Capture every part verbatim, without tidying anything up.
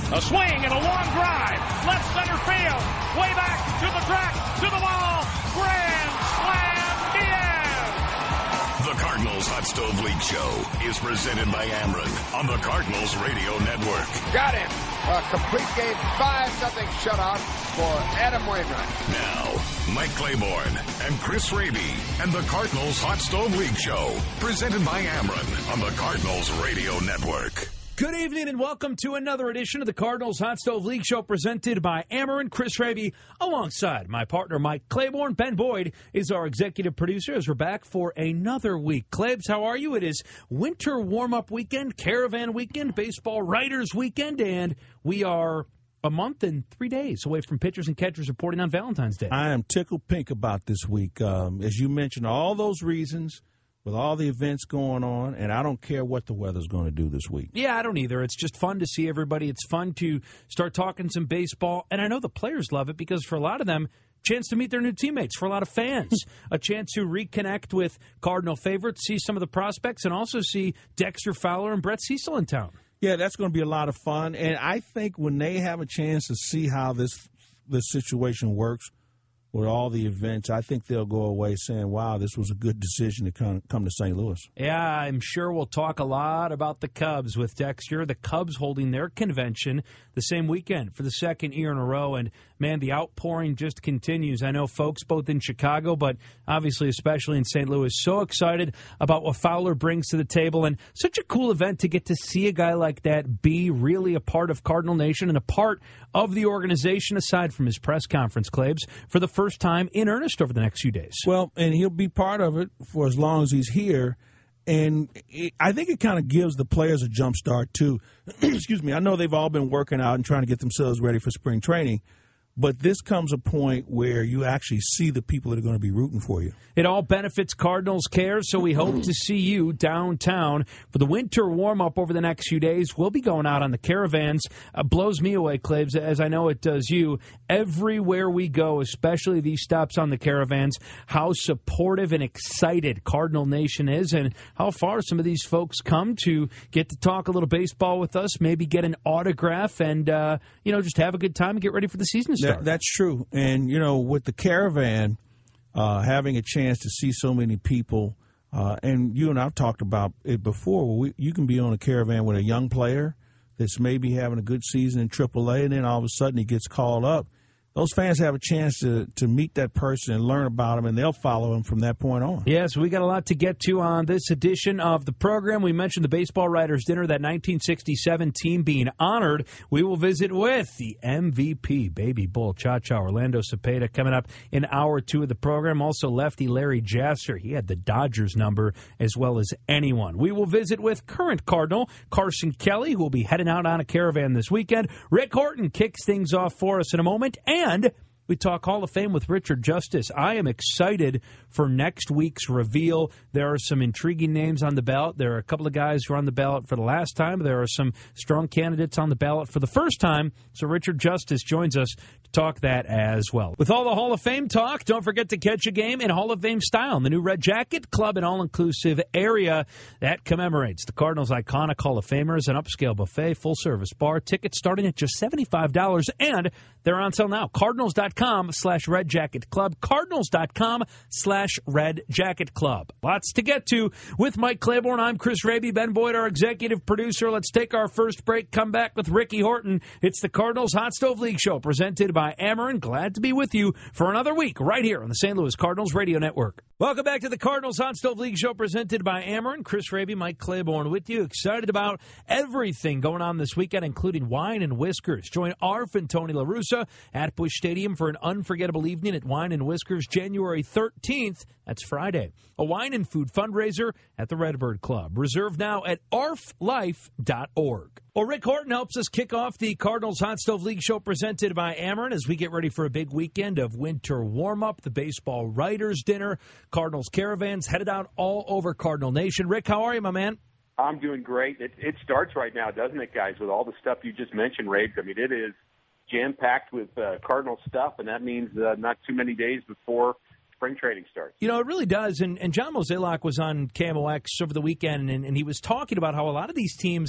A swing and a long drive. Left center field. Way back to the track, to the wall. Grand slam, Diaz. The Cardinals Hot Stove League Show is presented by Ameren on the Cardinals Radio Network. Got him. A complete game, five nothing shutout for Adam Wainwright. Now, Mike Claiborne and Chris Raby and the Cardinals Hot Stove League Show, presented by Ameren on the Cardinals Radio Network. Good evening and welcome to another edition of the Cardinals Hot Stove League Show presented by Ameren. Chris Raby alongside my partner Mike Claiborne. Ben Boyd is our executive producer as we're back for another week. Claibs, how are you? It is winter warm-up weekend, caravan weekend, baseball writers weekend, and we are a month and three days away from pitchers and catchers reporting on Valentine's Day. I am tickled pink about this week. Um, as you mentioned, all those reasons with all the events going on, and I don't care what the weather's going to do this week. Yeah, I don't either. It's just fun to see everybody. It's fun to start talking some baseball, and I know the players love it because for a lot of them, chance to meet their new teammates. For a lot of fans, a chance to reconnect with Cardinal favorites, see some of the prospects, and also see Dexter Fowler and Brett Cecil in town. Yeah, that's going to be a lot of fun, and I think when they have a chance to see how this this situation works, with all the events, I think they'll go away saying, wow, this was a good decision to come, come to Saint Louis. Yeah, I'm sure we'll talk a lot about the Cubs with Dexter. The Cubs holding their convention the same weekend for the second year in a row. And, man, the outpouring just continues. I know folks both in Chicago, but obviously especially in Saint Louis, so excited about what Fowler brings to the table. And such a cool event to get to see a guy like that be really a part of Cardinal Nation and a part of the organization aside from his press conference, Claibs, for the first time in earnest over the next few days. Well, and he'll be part of it for as long as he's here. And it, I think it kind of gives the players a jump start, too. Excuse me. I know they've all been working out and trying to get themselves ready for spring training. But this comes a point where you actually see the people that are going to be rooting for you. It all benefits Cardinals Care, so we hope to see you downtown for the winter warm-up over the next few days. We'll be going out on the caravans. Uh, blows me away, Claibs, as I know it does you. Everywhere we go, especially these stops on the caravans, how supportive and excited Cardinal Nation is and how far some of these folks come to get to talk a little baseball with us, maybe get an autograph, and, uh, you know, just have a good time and get ready for the season to start. That, that's true. And, you know, with the caravan, uh, having a chance to see so many people, uh, and you and I have talked about it before, we, you can be on a caravan with a young player that's maybe having a good season in triple A, and then all of a sudden he gets called up. Those fans have a chance to, to meet that person and learn about him, and they'll follow him from that point on. Yes, we got a lot to get to on this edition of the program. We mentioned the Baseball Writers Dinner, that nineteen sixty-seven team being honored. We will visit with the M V P, Baby Bull Cha-Cha, Orlando Cepeda, coming up in hour two of the program. Also, lefty Larry Jasser. He had the Dodgers number as well as anyone. We will visit with current Cardinal Carson Kelly, who will be heading out on a caravan this weekend. Rick Horton kicks things off for us in a moment. And And we talk Hall of Fame with Richard Justice. I am excited for next week's reveal. There are some intriguing names on the ballot. There are a couple of guys who are on the ballot for the last time. There are some strong candidates on the ballot for the first time. So Richard Justice joins us to talk that as well. With all the Hall of Fame talk, don't forget to catch a game in Hall of Fame style in the new Red Jacket Club, an all-inclusive area that commemorates the Cardinals' iconic Hall of Famers, an upscale buffet, full-service bar, tickets starting at just seventy-five dollars, and they're on sale now. Cardinals.com slash Red Jacket Club. Cardinals.com slash Red Jacket Club. Lots to get to with Mike Claiborne. I'm Chris Raby. Ben Boyd, our executive producer. Let's take our first break. Come back with Ricky Horton. It's the Cardinals Hot Stove League Show presented by Ameren. Glad to be with you for another week right here on the Saint Louis Cardinals Radio Network. Welcome back to the Cardinals Hot Stove League Show presented by Ameren. Chris Raby, Mike Claiborne with you. Excited about everything going on this weekend, including Wine and Whiskers. Join Arf and Tony La Russa at Busch Stadium for an unforgettable evening at Wine and Whiskers January thirteenth. That's Friday. A wine and food fundraiser at the Redbird Club. Reserve now at arf life dot org. Well, Rick Horton helps us kick off the Cardinals Hot Stove League Show presented by Ameren as we get ready for a big weekend of winter warm-up, the Baseball Writers Dinner, Cardinals caravans headed out all over Cardinal Nation. Rick, how are you, my man? I'm doing great. It, it starts right now, doesn't it, guys, with all the stuff you just mentioned, Ray? I mean, it is jam-packed with uh, Cardinal stuff, and that means uh, not too many days before spring training starts. You know, it really does. And, and John Mozeliak was on K M O X over the weekend, and, and he was talking about how a lot of these teams,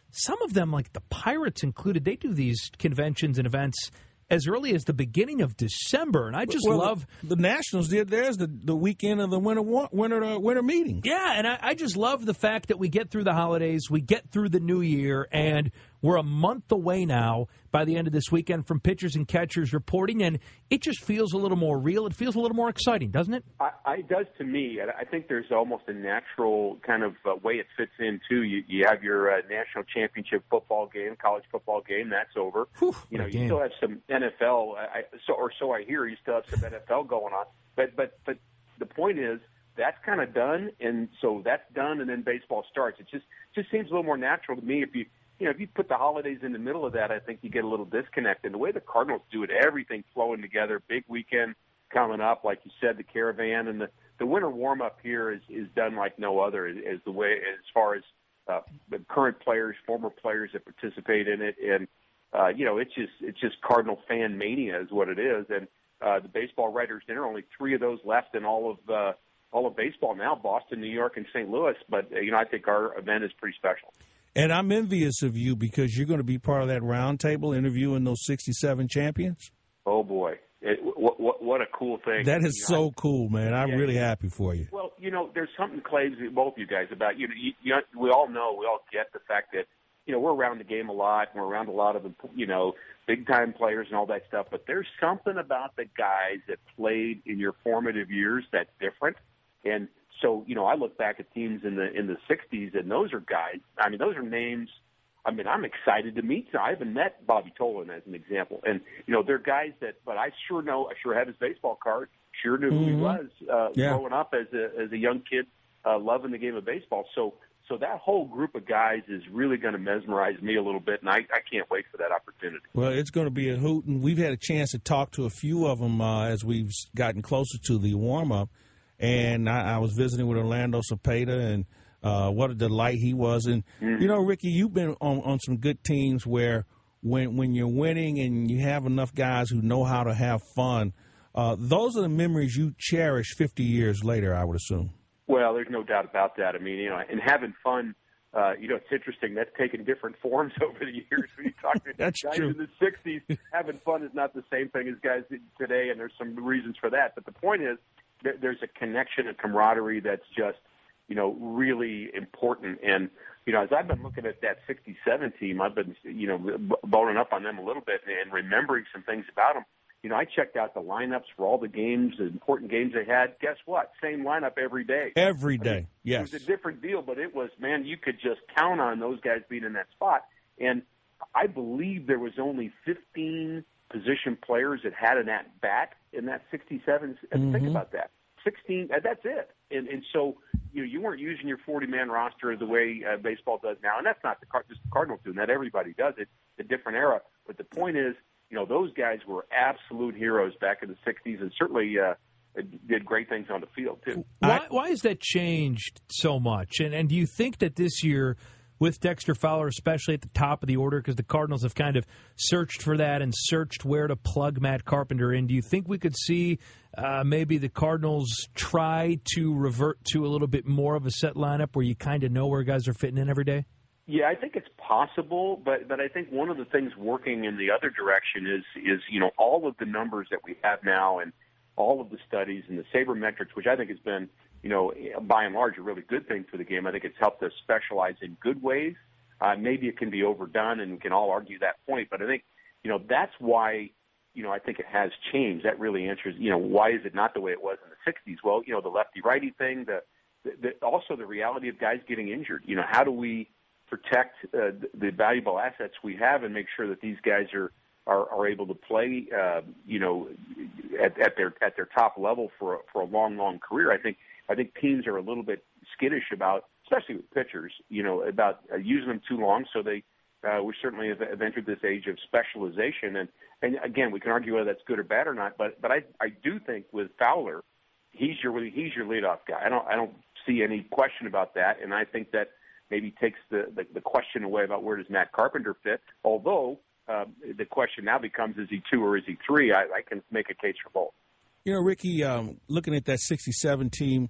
some of them, like the Pirates included, they do these conventions and events as early as the beginning of December, and I just well, love the Nationals did theirs the, the weekend of the winter winter uh, winter meeting. Yeah, and I, I just love the fact that we get through the holidays, we get through the new year, and we're a month away now by the end of this weekend from pitchers and catchers reporting, and it just feels a little more real. It feels a little more exciting, doesn't it? I, I, it does to me. I think there's almost a natural kind of uh, way it fits in, too. You, you have your uh, national championship football game, college football game. That's over. Whew, you know, you game. still have some N F L, I, so, or so I hear. You still have some N F L going on. But, but, but the point is, that's kind of done, and so that's done, and then baseball starts. It just just seems a little more natural to me. If you you know if you put the holidays in the middle of that, I think you get a little disconnect. And the way the Cardinals do it, everything flowing together, big weekend coming up, like you said, the Caravan and the the winter warm up here is is done like no other. Is the way as far as uh, the current players, former players that participate in it, and uh, you know it's just it's just Cardinal fan mania is what it is. And uh, the baseball writers dinner, only three of those left in all of. Uh, all of baseball now, Boston, New York, and Saint Louis. But, uh, you know, I think our event is pretty special. And I'm envious of you because you're going to be part of that roundtable interviewing those sixty-seven champions. Oh, boy. It, what, what, what a cool thing. That is you know, so I, cool, man. I'm yeah, really happy for you. Well, you know, there's something, Clay, both you guys, about, you know, you, you know, we all know, we all get the fact that, you know, we're around the game a lot, and we're around a lot of the, you know, big-time players and all that stuff, but there's something about the guys that played in your formative years that's different. And so, you know, I look back at teams in the in the sixties, and those are guys. I mean, those are names. I mean, I'm excited to meet them. I haven't met Bobby Tolan as an example, and you know, they're guys that. But I sure know. I sure had his baseball card. Sure knew who he was uh, yeah. growing up as a as a young kid, uh, loving the game of baseball. So, so that whole group of guys is really going to mesmerize me a little bit, and I, I can't wait for that opportunity. Well, it's going to be a hoot, and we've had a chance to talk to a few of them uh, as we've gotten closer to the warm up. And I, I was visiting with Orlando Cepeda, and uh, what a delight he was. And, mm-hmm. you know, Ricky, you've been on, on some good teams where when when you're winning and you have enough guys who know how to have fun, uh, those are the memories you cherish fifty years later, I would assume. Well, there's no doubt about that. I mean, you know, and having fun, uh, you know, it's interesting. That's taken different forms over the years. When you talk to That's guys true. in the sixties, having fun is not the same thing as guys today, and there's some reasons for that. But the point is, there's a connection and camaraderie that's just, you know, really important. And, you know, as I've been looking at that sixty-seven team, I've been, you know, boning up on them a little bit and remembering some things about them. You know, I checked out the lineups for all the games, the important games they had. Guess what? Same lineup every day. Every day, I mean, yes. It was a different deal, but it was, man, you could just count on those guys being in that spot. And I believe there was only fifteen position players that had an at-bat in that sixty-seven. Mm-hmm. Think about that. sixteen, that's it. And and so, you know, you weren't using your forty-man roster the way uh, baseball does now. And that's not the, just the Cardinals doing that. Everybody does it. It's a different era. But the point is, you know, those guys were absolute heroes back in the sixties and certainly uh, did great things on the field, too. Why, why has that changed so much? And, and do you think that this year, with Dexter Fowler, especially at the top of the order, because the Cardinals have kind of searched for that and searched where to plug Matt Carpenter in. Do you think we could see uh, maybe the Cardinals try to revert to a little bit more of a set lineup where you kind of know where guys are fitting in every day? Yeah, I think it's possible, but but I think one of the things working in the other direction is is you know all of the numbers that we have now and all of the studies and the sabermetrics, which I think has been, you know, by and large, a really good thing for the game. I think it's helped us specialize in good ways. Uh, maybe it can be overdone, and we can all argue that point. But I think, you know, that's why, you know, I think it has changed. That really answers, you know, why is it not the way it was in the sixties? Well, you know, the lefty-righty thing, the, the also the reality of guys getting injured. You know, how do we protect uh, the valuable assets we have and make sure that these guys are are, are able to play, uh, you know, at, at their at their top level for a, for a long, long career? I think. I think teams are a little bit skittish about, especially with pitchers, you know, about uh, using them too long. So they, uh, we certainly have, have entered this age of specialization. And, and again, we can argue whether that's good or bad or not. But but I I do think with Fowler, he's your he's your leadoff guy. I don't I don't see any question about that. And I think that maybe takes the the, the question away about where does Matt Carpenter fit. Although uh, the question now becomes, is he two or is he three? I, I can make a case for both. You know, Ricky, um, looking at that sixty-seven team,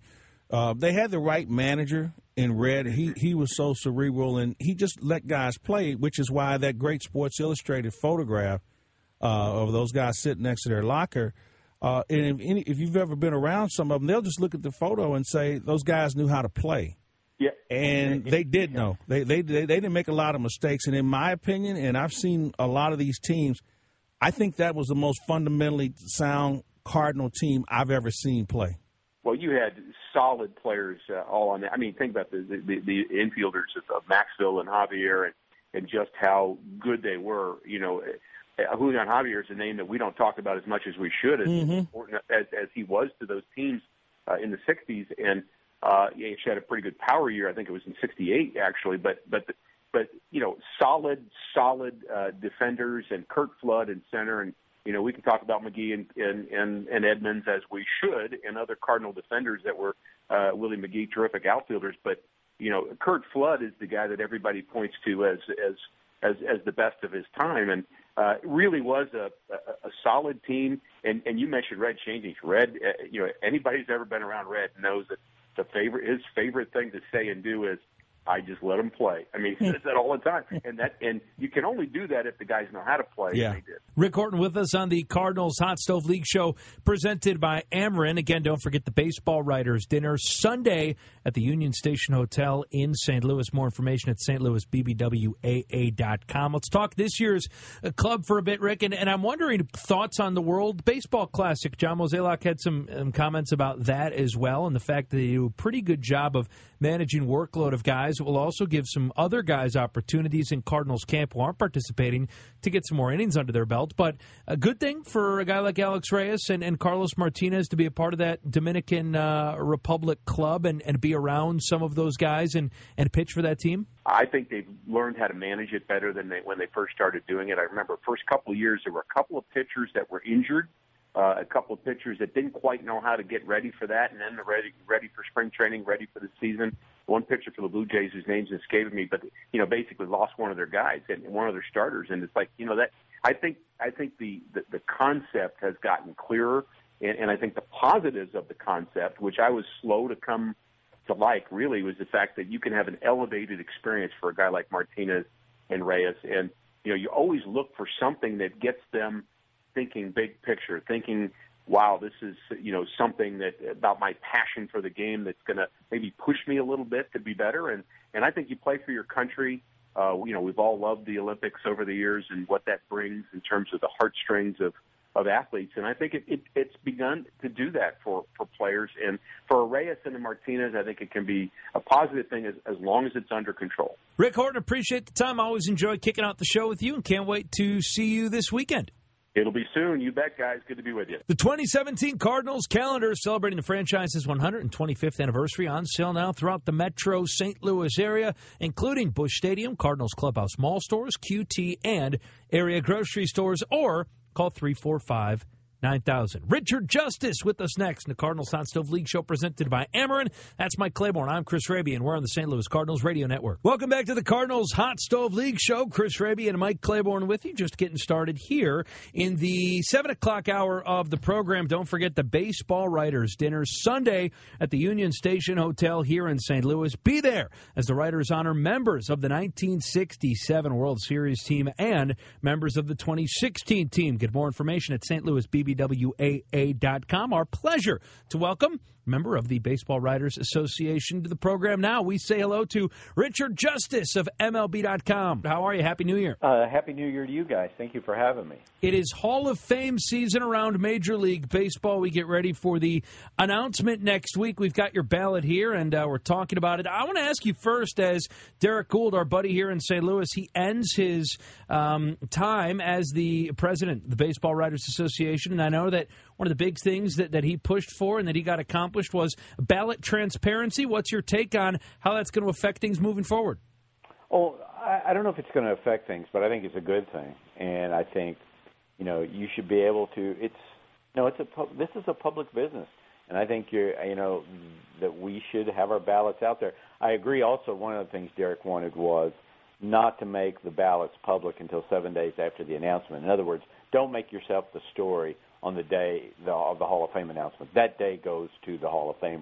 Uh, they had the right manager in Red. He he was so cerebral, and he just let guys play, which is why that great Sports Illustrated photograph uh, of those guys sitting next to their locker. Uh, and if, any, if you've ever been around some of them, they'll just look at the photo and say those guys knew how to play. Yeah, and they did know. They, they they they didn't make a lot of mistakes. And in my opinion, and I've seen a lot of these teams, I think that was the most fundamentally sound Cardinal team I've ever seen play. Well, you had solid players uh, all on that. I mean, think about the the, the infielders of, of Maxville and Javier, and, and just how good they were. You know, uh, Julian Javier is a name that we don't talk about as much as we should, as mm-hmm. important as, as he was to those teams uh, in the sixties. And uh, he had a pretty good power year. I think it was in sixty-eight, actually. But but but you know, solid solid uh, defenders, and Curt Flood in center, and you know, we can talk about McGee and, and, and, and Edmonds, as we should, and other Cardinal defenders that were uh, Willie McGee, terrific outfielders. But, you know, Curt Flood is the guy that everybody points to as as as, as the best of his time, and uh, really was a, a, a solid team. And, and you mentioned Red changing. Red, uh, you know, anybody who's ever been around Red knows that the favorite his favorite thing to say and do is, I just let them play. I mean, he says that all the time, and that and you can only do that if the guys know how to play. Yeah. And they did. Rick Horton with us on the Cardinals Hot Stove League Show, presented by Ameren. Again, don't forget the Baseball Writers Dinner Sunday at the Union Station Hotel in Saint Louis. More information at Saint Louis B B W A A dot com. Let's talk this year's club for a bit, Rick, and, and I'm wondering thoughts on the World Baseball Classic. John Mozeliak had some um, comments about that as well, and the fact that they do a pretty good job of managing workload of guys. It will also give some other guys opportunities in Cardinals camp who aren't participating to get some more innings under their belt. But a good thing for a guy like Alex Reyes and, and Carlos Martinez to be a part of that Dominican uh, Republic club and, and be around some of those guys and, and pitch for that team? I think they've learned how to manage it better than they, when they first started doing it. I remember first couple of years there were a couple of pitchers that were injured. Uh, a couple of pitchers that didn't quite know how to get ready for that, and then they're ready, ready for spring training, ready for the season. One pitcher for the Blue Jays, whose name's escaping me, but you know, basically lost one of their guys and one of their starters, and it's like, you know, that I think I think the the, the concept has gotten clearer, and, and I think the positives of the concept, which I was slow to come to like, really was the fact that you can have an elevated experience for a guy like Martinez and Reyes, and you know, you always look for something that gets them thinking big picture, thinking, wow, this is, you know, something that about my passion for the game that's going to maybe push me a little bit to be better. And, and I think you play for your country. Uh, you know, we've all loved the Olympics over the years and what that brings in terms of the heartstrings of, of athletes. And I think it, it, it's begun to do that for, for players. And for Reyes and the Martinez, I think it can be a positive thing as, as long as it's under control. Rick Horton, appreciate the time. Always enjoy kicking out the show with you and can't wait to see you this weekend. It'll be soon. You bet, guys. Good to be with you. The twenty seventeen Cardinals calendar celebrating the franchise's one hundred twenty-fifth anniversary, on sale now throughout the metro Saint Louis area, including Busch Stadium, Cardinals Clubhouse Mall stores, Q T, and area grocery stores, or call three four five, nine thousand. Richard Justice with us next in the Cardinals Hot Stove League Show presented by Ameren. That's Mike Claiborne. I'm Chris Raby, and we're on the Saint Louis Cardinals Radio Network. Welcome back to the Cardinals Hot Stove League Show. Chris Raby and Mike Claiborne with you, just getting started here in the seven o'clock hour of the program. Don't forget the Baseball Writers Dinner Sunday at the Union Station Hotel here in Saint Louis. Be there as the writers honor members of the nineteen sixty-seven World Series team and members of the twenty sixteen team. Get more information at Saint Louis B B W A A dot com. Our pleasure to welcome member of the Baseball Writers Association to the program. Now we say hello to Richard Justice of M L B dot com. How are you? Happy New Year. Uh, Happy New Year to you guys. Thank you for having me. It is Hall of Fame season around Major League Baseball. We get ready for the announcement next week. We've got your ballot here, and uh, we're talking about it. I want to ask you first, as Derek Gould, our buddy here in Saint Louis, he ends his um, time as the president of the Baseball Writers Association, and I know that one of the big things that, that he pushed for and that he got accomplished was ballot transparency. What's your take on how that's going to affect things moving forward? Oh, I, I don't know if it's going to affect things, but I think it's a good thing. And I think, you know, you should be able to, it's, no, it's a, this is a public business. And I think you're, you know, that we should have our ballots out there. I agree also one of the things Derek wanted was not to make the ballots public until seven days after the announcement. In other words, don't make yourself the story on the day the, of the Hall of Fame announcement. That day goes to the Hall of Famers.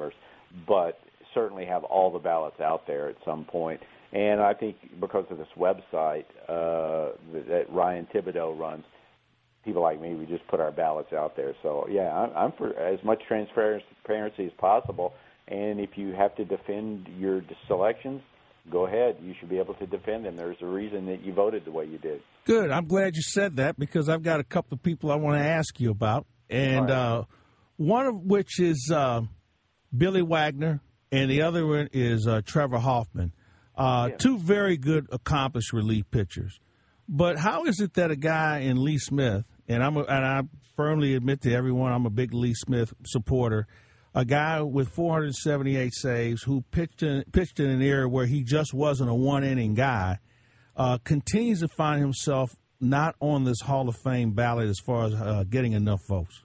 but certainly have all the ballots out there at some point. And I think because of this website uh, that, that Ryan Thibodeau runs, people like me, we just put our ballots out there. So, yeah, I'm, I'm for as much transparency as possible. And if you have to defend your selections, go ahead. You should be able to defend them. There's a reason that you voted the way you did. Good. I'm glad you said that because I've got a couple of people I want to ask you about. And right. uh, one of which is uh, Billy Wagner, and the other one is uh, Trevor Hoffman. Uh, yeah. Two very good, accomplished relief pitchers. But how is it that a guy in Lee Smith, and, I'm a, and I firmly admit to everyone I'm a big Lee Smith supporter, a guy with four hundred seventy-eight saves who pitched in, pitched in an era where he just wasn't a one-inning guy, uh, continues to find himself not on this Hall of Fame ballot as far as uh, getting enough votes?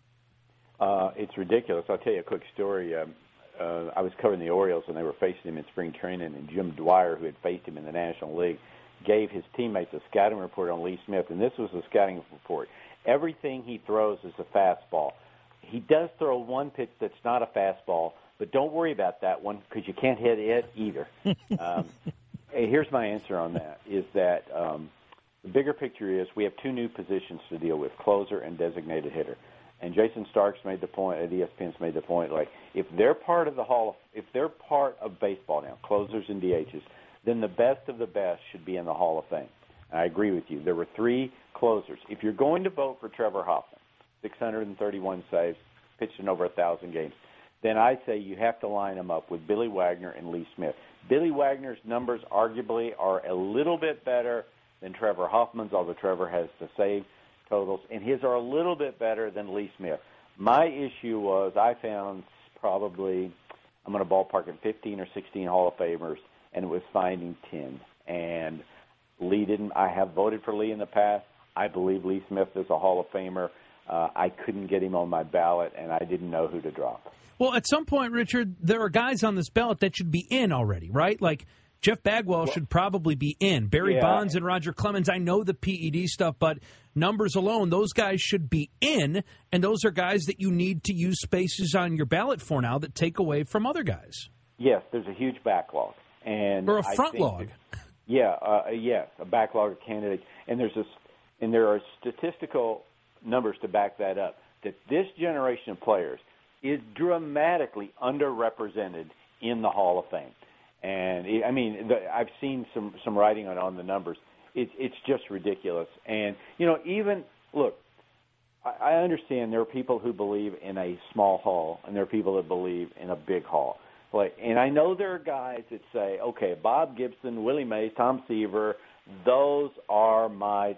Uh, it's ridiculous. I'll tell you a quick story. Um, uh, I was covering the Orioles when they were facing him in spring training, and Jim Dwyer, who had faced him in the National League, gave his teammates a scouting report on Lee Smith, and this was the scouting report. Everything he throws is a fastball. He does throw one pitch that's not a fastball, but don't worry about that one because you can't hit it either. um, here's my answer on that, is that um, the bigger picture is we have two new positions to deal with, closer and designated hitter. And Jason Starks made the point, at E S P N's made the point, like, if they're part of the Hall of, if they're part of baseball now, closers and D Hs, then the best of the best should be in the Hall of Fame. And I agree with you. There were three closers. If you're going to vote for Trevor Hoffman, six hundred thirty-one saves, pitched in over one thousand games, then I say you have to line them up with Billy Wagner and Lee Smith. Billy Wagner's numbers arguably are a little bit better than Trevor Hoffman's, although Trevor has the save totals, and his are a little bit better than Lee Smith. My issue was I found probably, I'm going to ballpark it, fifteen or sixteen Hall of Famers, and it was finding ten. And Lee didn't. I have voted for Lee in the past. I believe Lee Smith is a Hall of Famer. Uh, I couldn't get him on my ballot, and I didn't know who to drop. Well, at some point, Richard, there are guys on this ballot that should be in already, right? Like Jeff Bagwell well, should probably be in. Barry yeah. Bonds and Roger Clemens, I know the P E D stuff, but numbers alone, those guys should be in, and those are guys that you need to use spaces on your ballot for now that take away from other guys. Yes, there's a huge backlog. And or a front log. That, yeah, uh, yes, a backlog of candidates. And there's a, and there are statistical numbers to back that up, that this generation of players is dramatically underrepresented in the Hall of Fame. And, it, I mean, the, I've seen some, some writing on, on the numbers. It, it's just ridiculous. And, you know, even, look, I, I understand there are people who believe in a small hall, and there are people that believe in a big hall. Like, and I know there are guys that say, okay, Bob Gibson, Willie Mays, Tom Seaver, those are my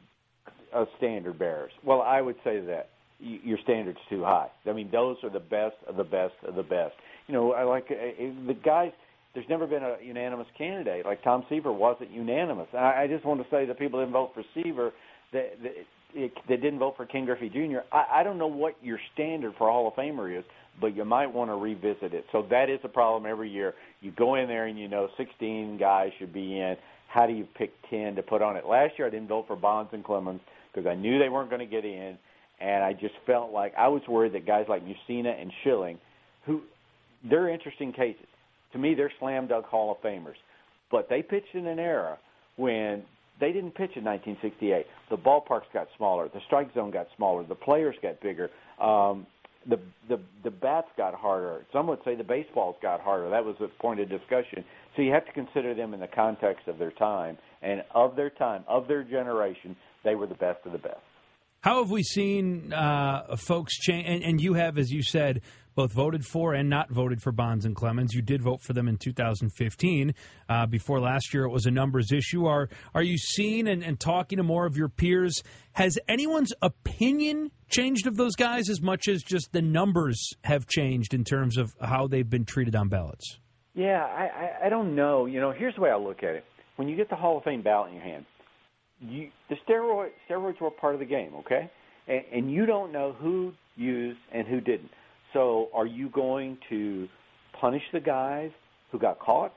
uh, standard bearers. Well, I would say that your standard's too high. I mean, those are the best of the best of the best. You know, I like uh, the guys. There's never been a unanimous candidate. Like Tom Seaver wasn't unanimous. And I, I just want to say that people didn't vote for Seaver, that, that, it, that didn't vote for Ken Griffey Junior I, I don't know what your standard for Hall of Famer is, but you might want to revisit it. So that is a problem every year. You go in there and you know sixteen guys should be in. How do you pick ten to put on it? Last year I didn't vote for Bonds and Clemens because I knew they weren't going to get in, and I just felt like I was worried that guys like Mussina and Schilling, who they're interesting cases. To me, they're slam dunk Hall of Famers. But they pitched in an era when they didn't pitch in nineteen sixty-eight. The ballparks got smaller. The strike zone got smaller. The players got bigger. Um, the, the the bats got harder. Some would say the baseballs got harder. That was a point of discussion. So you have to consider them in the context of their time. And of their time, of their generation, they were the best of the best. How have we seen uh, folks change? And, and you have, as you said, both voted for and not voted for Bonds and Clemens. You did vote for them in two thousand fifteen. Uh, before last year, it was a numbers issue. Are are you seeing and, and talking to more of your peers? Has anyone's opinion changed of those guys as much as just the numbers have changed in terms of how they've been treated on ballots? Yeah, I, I, I don't know. You know, here's the way I look at it. When you get the Hall of Fame ballot in your hand, you, the steroid, steroids were part of the game, okay? And, and you don't know who used and who didn't. So are you going to punish the guys who got caught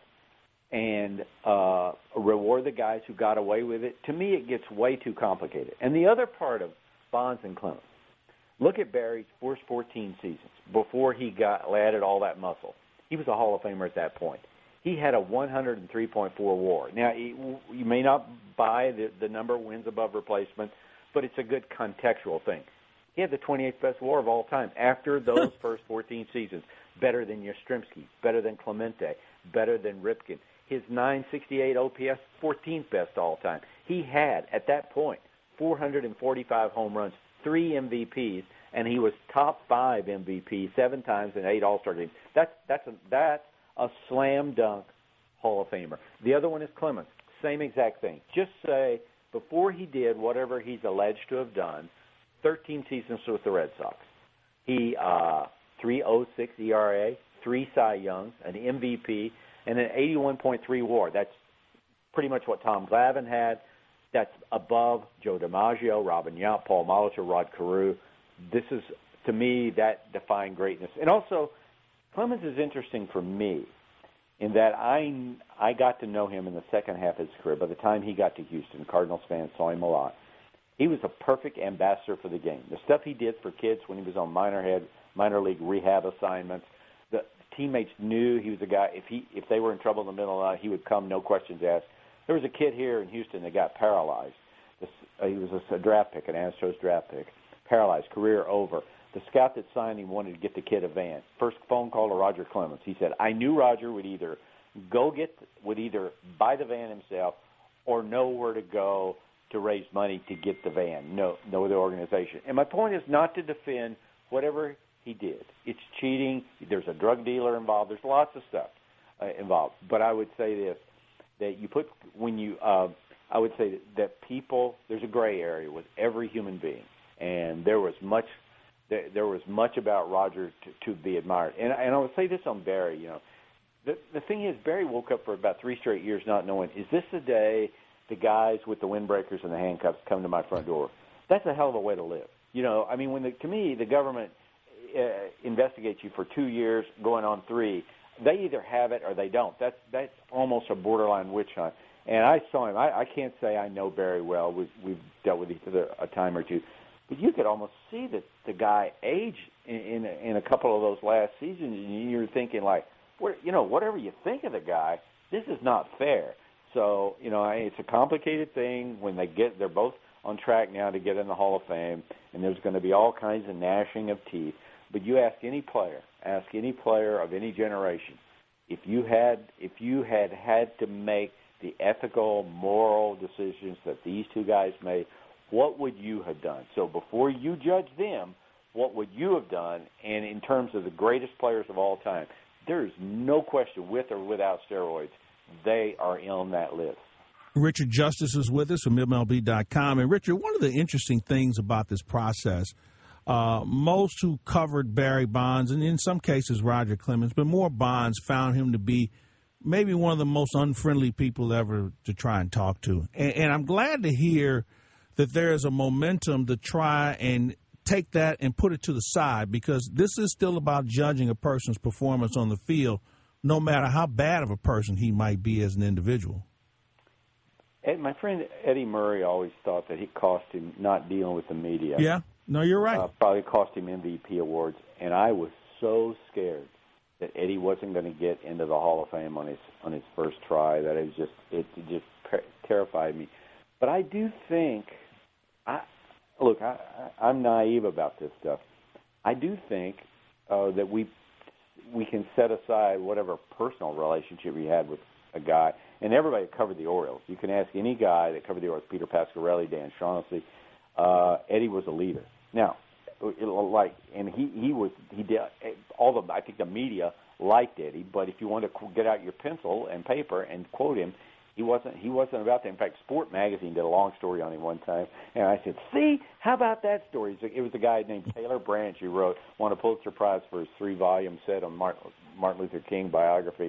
and uh, reward the guys who got away with it? To me, it gets way too complicated. And the other part of Bonds and Clemens, look at Barry's first fourteen seasons before he got added all that muscle. he was a Hall of Famer at that point. He had a one oh three point four WAR. Now, you may not buy the, the number of wins above replacement, but it's a good contextual thing. He had the twenty-eighth best WAR of all time after those first fourteen seasons. Better than Yastrzemski, better than Clemente, better than Ripken. His nine sixty-eight O P S, fourteenth best all time. He had, at that point, four hundred forty-five home runs, three M V Ps, and he was top five M V P seven times in eight All-Star games. That's that's a, that's a slam dunk Hall of Famer. The other one is Clemens. Same exact thing. Just say before he did whatever he's alleged to have done, thirteen seasons with the Red Sox. He uh, three oh six E R A, three Cy Youngs, an M V P, and an eighty-one point three WAR. That's pretty much what Tom Glavine had. That's above Joe DiMaggio, Robin Yount, Paul Molitor, Rod Carew. This is, to me, that defined greatness. And also, Clemens is interesting for me in that I I got to know him in the second half of his career. By the time he got to Houston, Cardinals fans saw him a lot. He was a perfect ambassador for the game. The stuff he did for kids when he was on minor head, minor league rehab assignments, the teammates knew he was a guy. If he if they were in trouble in the middle of the night, he would come, no questions asked. There was a kid here in Houston that got paralyzed. This, uh, he was a, a draft pick, an Astros draft pick, paralyzed, career over. The scout that signed him wanted to get the kid a van. First phone call to Roger Clemens. He said, I knew Roger would either go get, would either buy the van himself or know where to go to raise money to get the van, no, no other organization. And my point is not to defend whatever he did. It's cheating. There's a drug dealer involved. There's lots of stuff uh, involved. But I would say this, that you put, when you, uh, I would say that, that people, there's a gray area with every human being. And there was much, there, there was much about Roger to, to be admired. And, and I would say this on Barry, you know, the, the thing is, Barry woke up for about three straight years not knowing, is this the day the guys with the windbreakers and the handcuffs come to my front door? That's a hell of a way to live. You know, I mean, when the, to me, the government uh, investigates you for two years, going on three, they either have it or they don't. That's that's almost a borderline witch hunt. And I saw him. I, I can't say I know Barry well. We've, we've dealt with each other a time or two. But you could almost see that the guy aged in, in, in a couple of those last seasons, and you're thinking, like, what, you know, whatever you think of the guy, this is not fair. So, you know, it's a complicated thing when they get, they're both on track now to get in the Hall of Fame, and there's going to be all kinds of gnashing of teeth. But you ask any player, ask any player of any generation, if you had, if you had had to make the ethical, moral decisions that these two guys made, what would you have done? So before you judge them, what would you have done? And in terms of the greatest players of all time, there is no question, with or without steroids, they are on that list. Richard Justice is with us from M L B dot com. And, Richard, one of the interesting things about this process, uh, most who covered Barry Bonds, and in some cases Roger Clemens, but more Bonds, found him to be maybe one of the most unfriendly people ever to try and talk to. And, and I'm glad to hear that there is a momentum to try and take that and put it to the side, because this is still about judging a person's performance on the field, no matter how bad of a person he might be as an individual. And my friend Eddie Murray always thought that he cost him not dealing with the media. Yeah, no, you're right. Uh, probably cost him M V P awards, and I was so scared that Eddie wasn't going to get into the Hall of Fame on his on his first try. That it was just it, it just terrified me. But I do think, I look, I, I, I'm naive about this stuff. I do think uh, that we we can set aside whatever personal relationship he had with a guy. And everybody covered the Orioles. You can ask any guy that covered the Orioles, Peter Pasquarelli, Dan Shaughnessy. Uh, Eddie was a leader. Now, it, like, and he, he was, he did, all the, I think the media liked Eddie, but if you want to get out your pencil and paper and quote him, he wasn't, he wasn't about that. In fact, Sport Magazine did a long story on him one time, and I said, see, how about that story? It was a guy named Taylor Branch who wrote, won a Pulitzer Prize for his three-volume set on Martin, Martin Luther King biography.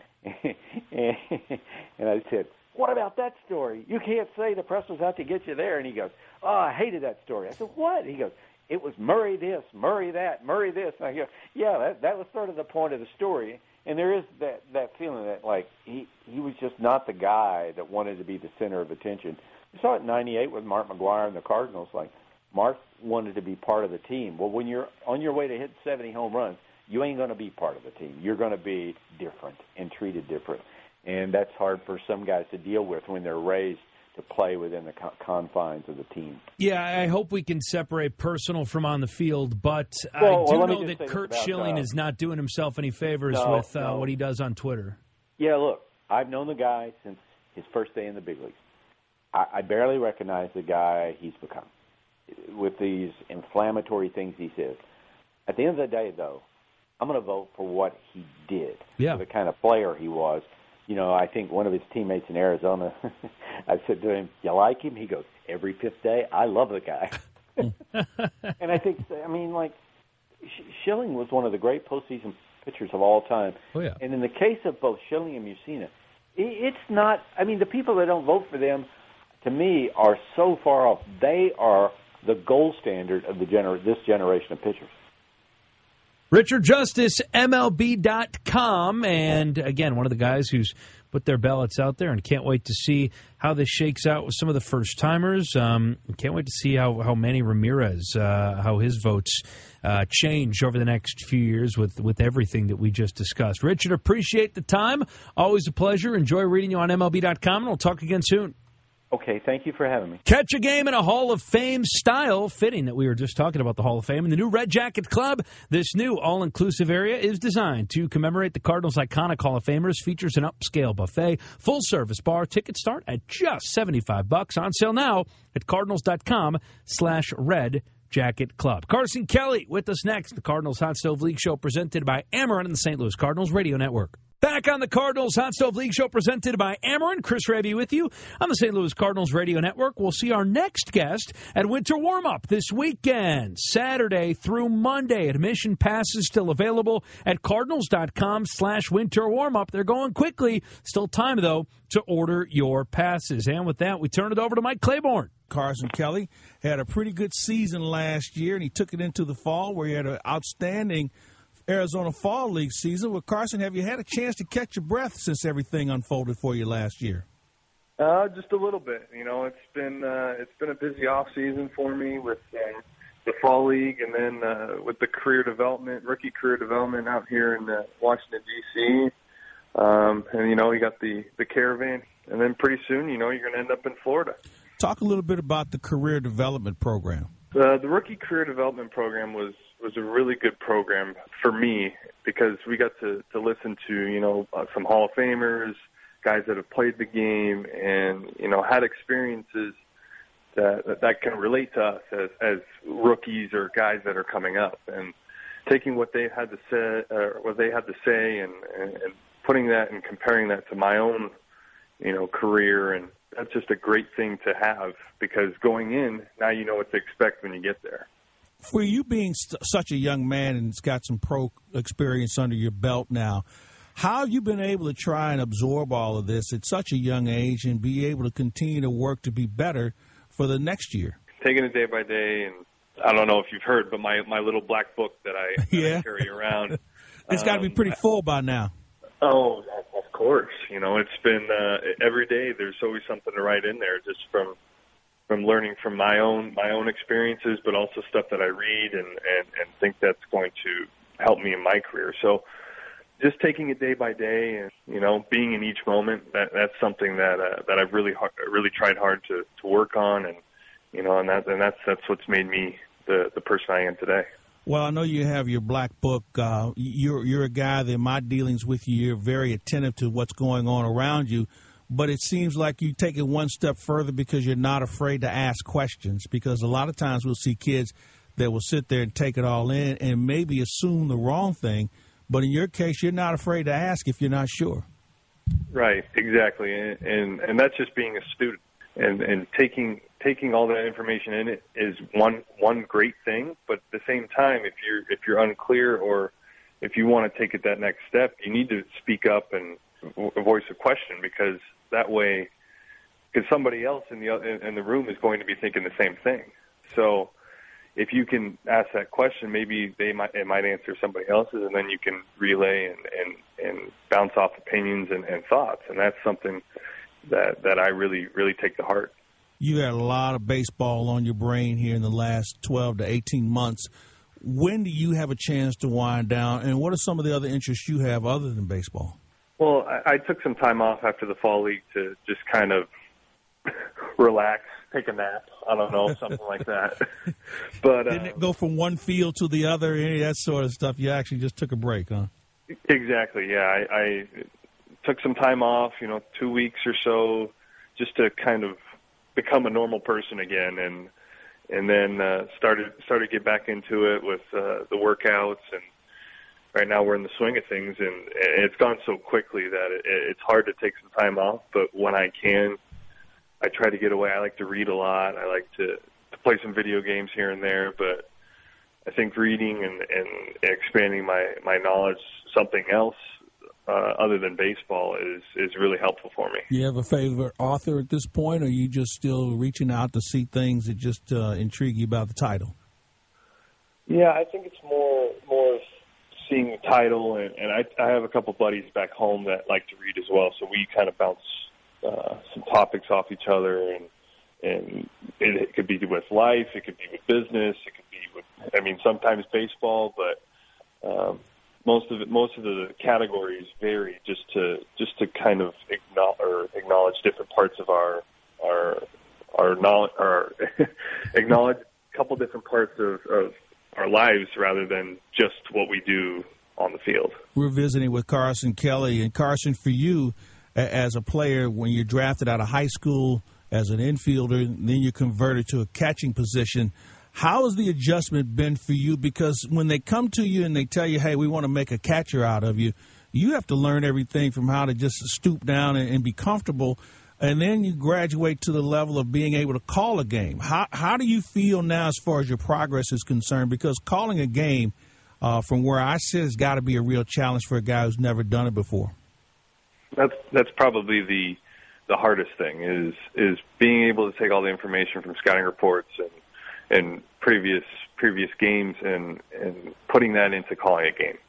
And I said, what about that story? You can't say the press was out to get you there. And he goes, oh, I hated that story. I said, what? He goes, it was Murray this, Murray that, Murray this. And I go, yeah, that, that was sort of the point of the story. And there is that, that feeling that, like, he, he was just not the guy that wanted to be the center of attention. We saw it in ninety-eight with Mark McGwire and the Cardinals. Like, Mark wanted to be part of the team. Well, when you're on your way to hit seventy home runs, you ain't going to be part of the team. You're going to be different and treated different. And that's hard for some guys to deal with when they're raised to play within the confines of the team. Yeah, I hope we can separate personal from on the field, but well, I do well, know that Curt about, Schilling uh, is not doing himself any favors no, with uh, no. what he does on Twitter. Yeah, look, I've known the guy since his first day in the big leagues. I, I barely recognize the guy he's become with these inflammatory things he says. At the end of the day, though, I'm going to vote for what he did, yeah. for the kind of player he was. You know, I think one of his teammates in Arizona, I said to him, you like him? He goes, every fifth day, I love the guy. And I think, I mean, like, Schilling was one of the great postseason pitchers of all time. Oh, yeah. And in the case of both Schilling and Mussina, it's not, I mean, the people that don't vote for them, to me, are so far off. They are the gold standard of the gener- this generation of pitchers. Richard Justice, M L B dot com, and again, one of the guys who's put their ballots out there and can't wait to see how this shakes out with some of the first-timers. Um, can't wait to see how, how Manny Ramirez, uh, how his votes uh, change over the next few years with, with everything that we just discussed. Richard, appreciate the time. Always a pleasure. Enjoy reading you on M L B dot com, and we'll talk again soon. Okay, thank you for having me. Catch a game in a Hall of Fame style. Fitting that we were just talking about the Hall of Fame. And the new Red Jacket Club, this new all-inclusive area, is designed to commemorate the Cardinals' iconic Hall of Famers. Features an upscale buffet, full-service bar. Tickets start at just seventy-five bucks. On sale now at cardinals.com slash Red Jacket Club. Carson Kelly with us next. The Cardinals Hot Stove League Show presented by Ameren and the Saint Louis Cardinals Radio Network. Back on the Cardinals Hot Stove League Show presented by Ameren. Chris Raby with you on the Saint Louis Cardinals Radio Network. We'll see our next guest at Winter Warm-Up this weekend, Saturday through Monday. Admission passes still available at cardinals.com slash winter warm-up. They're going quickly. Still time, though, to order your passes. And with that, we turn it over to Mike Claiborne. Carson Kelly had a pretty good season last year, and he took it into the fall where he had an outstanding Arizona Fall League season. Well, Carson, have you had a chance to catch your breath since everything unfolded for you last year? Uh, just a little bit. You know, it's been uh, it's been a busy off season for me with uh, the Fall League, and then uh, with the career development, rookie career development out here in uh, Washington D C. Um, and you know, you got the the caravan, and then pretty soon, you know, you're going to end up in Florida. Talk a little bit about the career development program. Uh, the rookie career development program was. was a really good program for me because we got to, to listen to, you know, uh, some Hall of Famers, guys that have played the game and, you know, had experiences that that, that can relate to us as, as rookies or guys that are coming up, and taking what they had to say, uh, what they had to say and, and, and putting that and comparing that to my own, you know, career. And that's just a great thing to have because going in, now you know what to expect when you get there. For you being st- such a young man and it's got some pro experience under your belt now, how have you been able to try and absorb all of this at such a young age and be able to continue to work to be better for the next year? Taking it day by day, and I don't know if you've heard, but my, my little black book that I, that yeah. I carry around. It's got to be pretty full by now. Oh, of course. You know, it's been uh, every day there's always something to write in there just from – from learning from my own my own experiences, but also stuff that I read and, and, and think that's going to help me in my career. So just taking it day by day and, you know, being in each moment, that that's something that uh, that I've really hard, really tried hard to, to work on. And, you know, and, that, and that's that's what's made me the, the person I am today. Well, I know you have your black book. Uh, you're, you're a guy that in my dealings with you, you're very attentive to what's going on around you. But it seems like you take it one step further because you're not afraid to ask questions, because a lot of times we'll see kids that will sit there and take it all in and maybe assume the wrong thing. But in your case, you're not afraid to ask if you're not sure. Right, exactly. And and, and that's just being a student and, and taking taking all that information in it is one one great thing. But at the same time, if you're if you're unclear or if you want to take it that next step, you need to speak up and voice a question, because that way, because somebody else in the in the room is going to be thinking the same thing. So if you can ask that question, maybe they might it might answer somebody else's, and then you can relay and and, and bounce off opinions and, and thoughts. And that's something that that I really really take to heart. You had a lot of baseball on your brain here in the last twelve to eighteen months. when do you have a chance to wind down, and what are some of the other interests you have other than baseball? Well, I, I took some time off after the fall league to just kind of relax, take a nap. I don't know, something like that. But didn't uh, it go from one field to the other, any of that sort of stuff? You actually just took a break, huh? Exactly, yeah. I, I took some time off, you know, two weeks or so, just to kind of become a normal person again, and and then uh, started started to get back into it with uh, the workouts, and right now we're in the swing of things, and it's gone so quickly that it, it's hard to take some time off, but when I can, I try to get away. I like to read a lot. I like to, to play some video games here and there, but I think reading and, and expanding my, my knowledge, something else uh, other than baseball, is, is really helpful for me. You have a favorite author at this point, or are you just still reaching out to see things that just uh, intrigue you about the title? Yeah, I think it's more more seeing the title, and, and I, I have a couple buddies back home that like to read as well, so we kind of bounce uh, some topics off each other, and and it, it could be with life, it could be with business, it could be with, I mean, sometimes baseball, but um, most of it, most of the categories vary just to just to kind of acknowledge, or acknowledge different parts of our our our knowledge, or acknowledge a couple different parts of, of our lives rather than just what we do on the field. We're visiting with Carson Kelly, and Carson, for you as a player, when you're drafted out of high school as an infielder, and then you're converted to a catching position, how has the adjustment been for you? Because when they come to you and they tell you, hey, we want to make a catcher out of you, you have to learn everything from how to just stoop down and, and be comfortable, and then you graduate to the level of being able to call a game. How how do you feel now as far as your progress is concerned? Because calling a game, uh, from where I sit, has got to be a real challenge for a guy who's never done it before. That's that's probably the the hardest thing, is is being able to take all the information from scouting reports and and previous previous games and, and putting that into calling a game.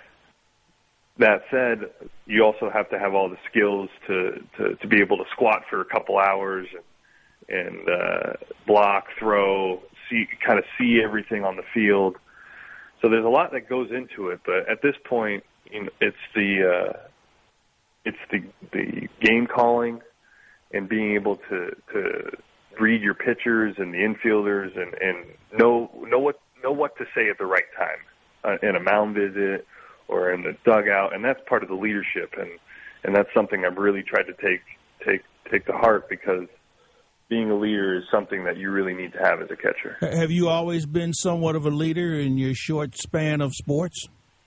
That said, you also have to have all the skills to, to, to be able to squat for a couple hours and, and uh, block, throw, see kind of see everything on the field. So there's a lot that goes into it, but at this point, you know, it's the uh, it's the the game calling and being able to to read your pitchers and the infielders and, and know know what know what to say at the right time uh, in a mound visit or in the dugout, and that's part of the leadership, and, and that's something I've really tried to take take take to heart, because being a leader is something that you really need to have as a catcher. Have you always been somewhat of a leader in your short span of sports?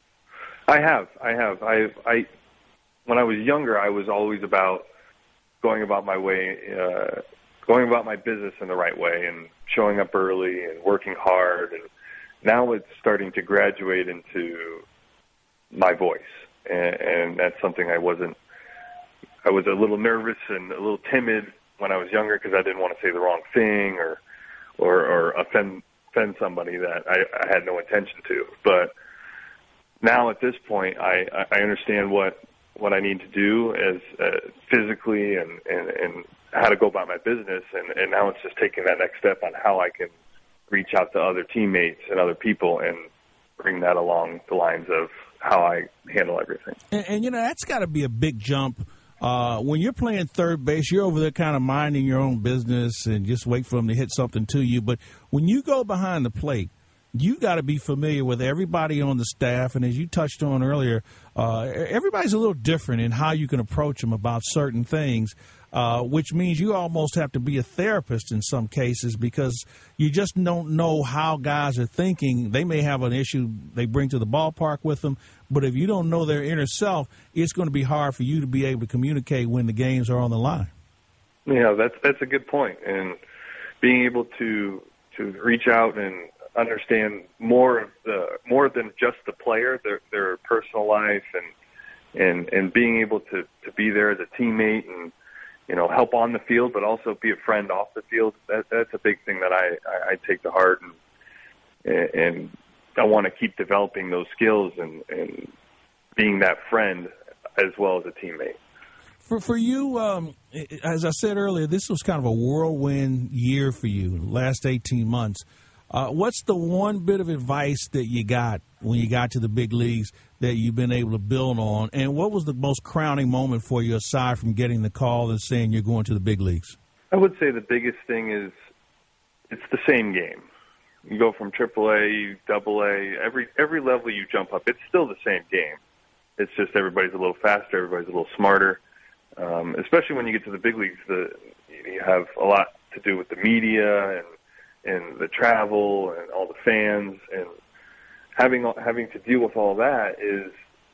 I have, I have. I I when I was younger, I was always about going about my way, uh, going about my business in the right way, and showing up early and working hard. And now it's starting to graduate into my voice, and, and that's something I wasn't. I was a little nervous and a little timid when I was younger because I didn't want to say the wrong thing or or, or offend offend somebody that I, I had no intention to. But now at this point, I, I understand what what I need to do as uh, physically and, and, and how to go about my business, and, and now it's just taking that next step on how I can reach out to other teammates and other people and bring that along the lines of how I handle everything. And, and you know, that's got to be a big jump. Uh, when you're playing third base, you're over there kind of minding your own business and just wait for them to hit something to you. But when you go behind the plate, you got to be familiar with everybody on the staff. And as you touched on earlier, uh, everybody's a little different in how you can approach them about certain things, uh, which means you almost have to be a therapist in some cases, because you just don't know how guys are thinking. They may have an issue they bring to the ballpark with them, but if you don't know their inner self, it's going to be hard for you to be able to communicate when the games are on the line. Yeah, that's that's a good point. And being able to to reach out and understand more of the more than just the player, their their personal life, and and and being able to to be there as a teammate and, you know, help on the field, but also be a friend off the field. That that's a big thing that I I, I take to heart, and and I want to keep developing those skills and and being that friend as well as a teammate. For for you, um, as I said earlier, this was kind of a whirlwind year for you, last eighteen months. Uh, what's the one bit of advice that you got when you got to the big leagues that you've been able to build on? And what was the most crowning moment for you aside from getting the call and saying you're going to the big leagues? I would say the biggest thing is it's the same game. You go from triple A, double A, every every level you jump up, it's still the same game. It's just everybody's a little faster, everybody's a little smarter. Um, especially when you get to the big leagues, the, you have a lot to do with the media and and the travel and all the fans, and having having to deal with all that is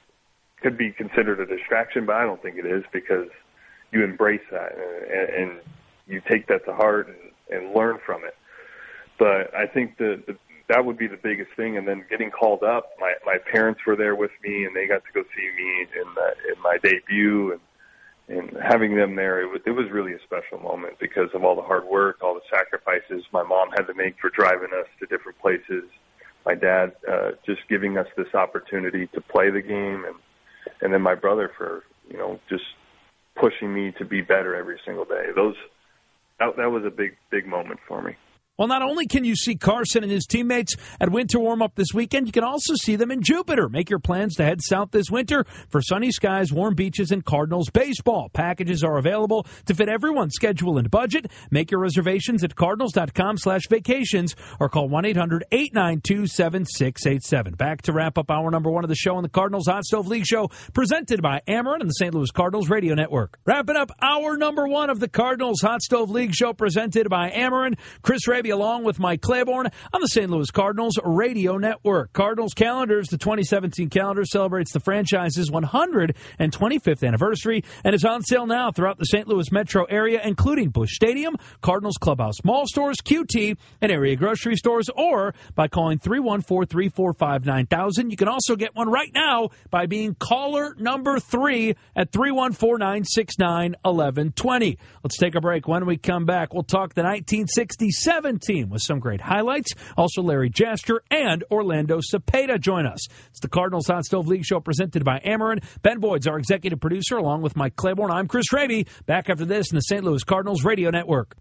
could be considered a distraction, but I don't think it is, because you embrace that and, and you take that to heart and, and learn from it. But I think the, the that would be the biggest thing. And then getting called up, my my parents were there with me, and they got to go see me in the, in my debut, and and having them there, it was, it was really a special moment because of all the hard work, all the sacrifices my mom had to make for driving us to different places. My dad uh, just giving us this opportunity to play the game, and and then my brother for, you know, just pushing me to be better every single day. Those that, that was a big, big moment for me. Well, not only can you see Carson and his teammates at winter warm-up this weekend, you can also see them in Jupiter. Make your plans to head south this winter for sunny skies, warm beaches, and Cardinals baseball. Packages are available to fit everyone's schedule and budget. Make your reservations at cardinals.com slash vacations or call one eight hundred eight nine two seven six eight seven. Back to wrap up hour number one of the show on the Cardinals Hot Stove League Show, presented by Ameren and the Saint Louis Cardinals Radio Network. Wrapping up hour number one of the Cardinals Hot Stove League Show, presented by Ameren. Chris Raby along with Mike Claiborne on the Saint Louis Cardinals Radio Network. Cardinals calendars, the twenty seventeen calendar celebrates the franchise's one hundred twenty-fifth anniversary and is on sale now throughout the Saint Louis metro area, including Busch Stadium, Cardinals Clubhouse Mall stores, Q T, and area grocery stores, or by calling three one four, three four five, nine thousand. You can also get one right now by being caller number three at three one four, nine six nine, one one two zero. Let's take a break. When we come back, we'll talk the nineteen sixty-seven team with some great highlights. Also, Larry Jaster and Orlando Cepeda join us. It's the Cardinals Hot Stove League Show presented by Ameren. Ben Boyd's our executive producer, along with Mike Claiborne. I'm Chris Raby. Back after this in the Saint Louis Cardinals Radio Network.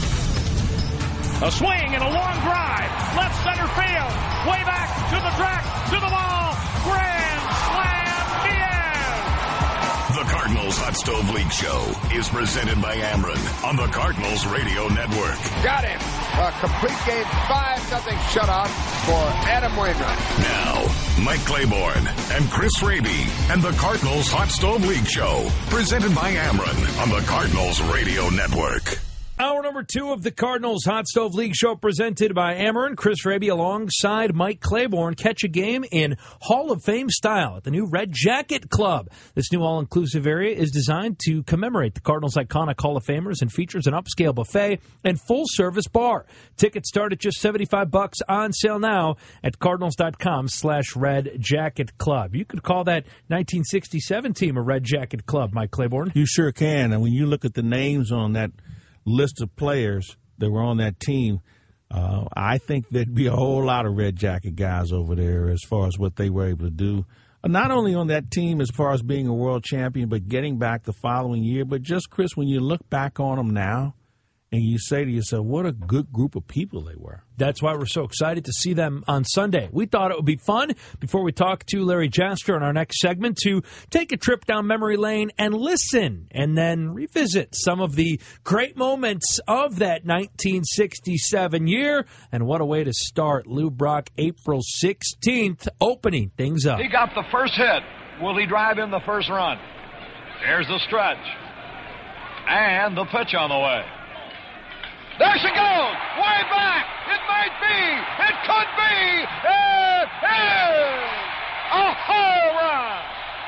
A swing and a long drive. Left center field. Way back to the track, to the wall. Grand slam, Diaz. The Cardinals Hot Stove League Show is presented by Ameren on the Cardinals Radio Network. Got him. A complete game, five nothing shutout for Adam Wainwright. Now, Mike Claiborne and Chris Raby and the Cardinals Hot Stove League Show, presented by Ameren on the Cardinals Radio Network. Hour number two of the Cardinals Hot Stove League Show presented by Ameren. Chris Raby alongside Mike Claiborne. Catch a game in Hall of Fame style at the new Red Jacket Club. This new all-inclusive area is designed to commemorate the Cardinals' iconic Hall of Famers and features an upscale buffet and full-service bar. Tickets start at just seventy-five bucks, on sale now at cardinals.com slash Red Jacket Club. You could call that nineteen sixty-seven team a Red Jacket Club, Mike Claiborne. You sure can. And when you look at the names on that list of players that were on that team, uh, I think there'd be a whole lot of Red Jacket guys over there as far as what they were able to do. Uh, not only on that team as far as being a world champion, but getting back the following year. But just, Chris, when you look back on them now and you say to yourself, what a good group of people they were. That's why we're so excited to see them on Sunday. We thought it would be fun, before we talk to Larry Jaster in our next segment, to take a trip down memory lane and listen and then revisit some of the great moments of that nineteen sixty-seven year. And what a way to start. Lou Brock, April sixteenth, opening things up. He got the first hit. Will he drive in the first run? Here's the stretch. And the pitch on the way. There she goes! Way back! It might be! It could be! It is! A home run!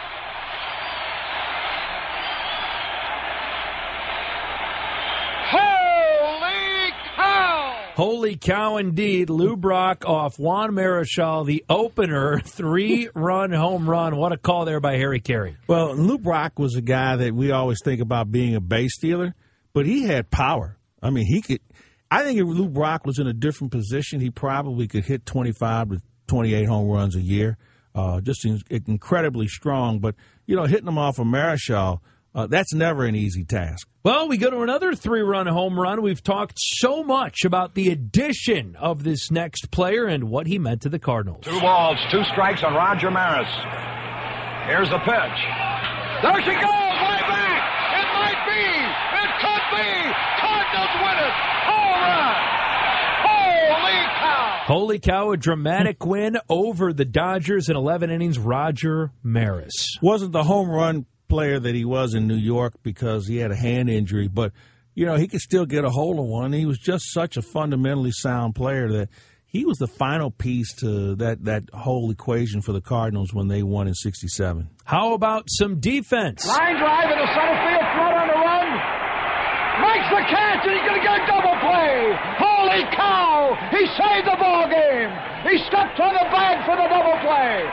Holy cow! Holy cow indeed. Lou Brock off Juan Marichal, the opener, three-run home run. What a call there by Harry Carey. Well, Lou Brock was a guy that we always think about being a base stealer, but he had power. I mean, he could. I think if Lou Brock was in a different position, he probably could hit twenty-five to twenty-eight home runs a year. Uh, just incredibly strong. But, you know, hitting them off of Marichal uh, that's never an easy task. Well, we go to another three-run home run. We've talked so much about the addition of this next player and what he meant to the Cardinals. Two balls, two strikes on Roger Maris. Here's the pitch. There she goes, way back. It might be. It could be. Cardinals win it. Home run. Holy cow. Holy cow, a dramatic win over the Dodgers in eleven innings. Roger Maris. Wasn't the home run player that he was in New York because he had a hand injury, but, you know, he could still get a hold of one. He was just such a fundamentally sound player that he was the final piece to that, that whole equation for the Cardinals when they won in sixty-seven. How about some defense? Line drive into center field, Flood on the run. Makes the catch, and he's going to get a double play. Holy cow! He saved the ball game. He stepped on the bag for the double play.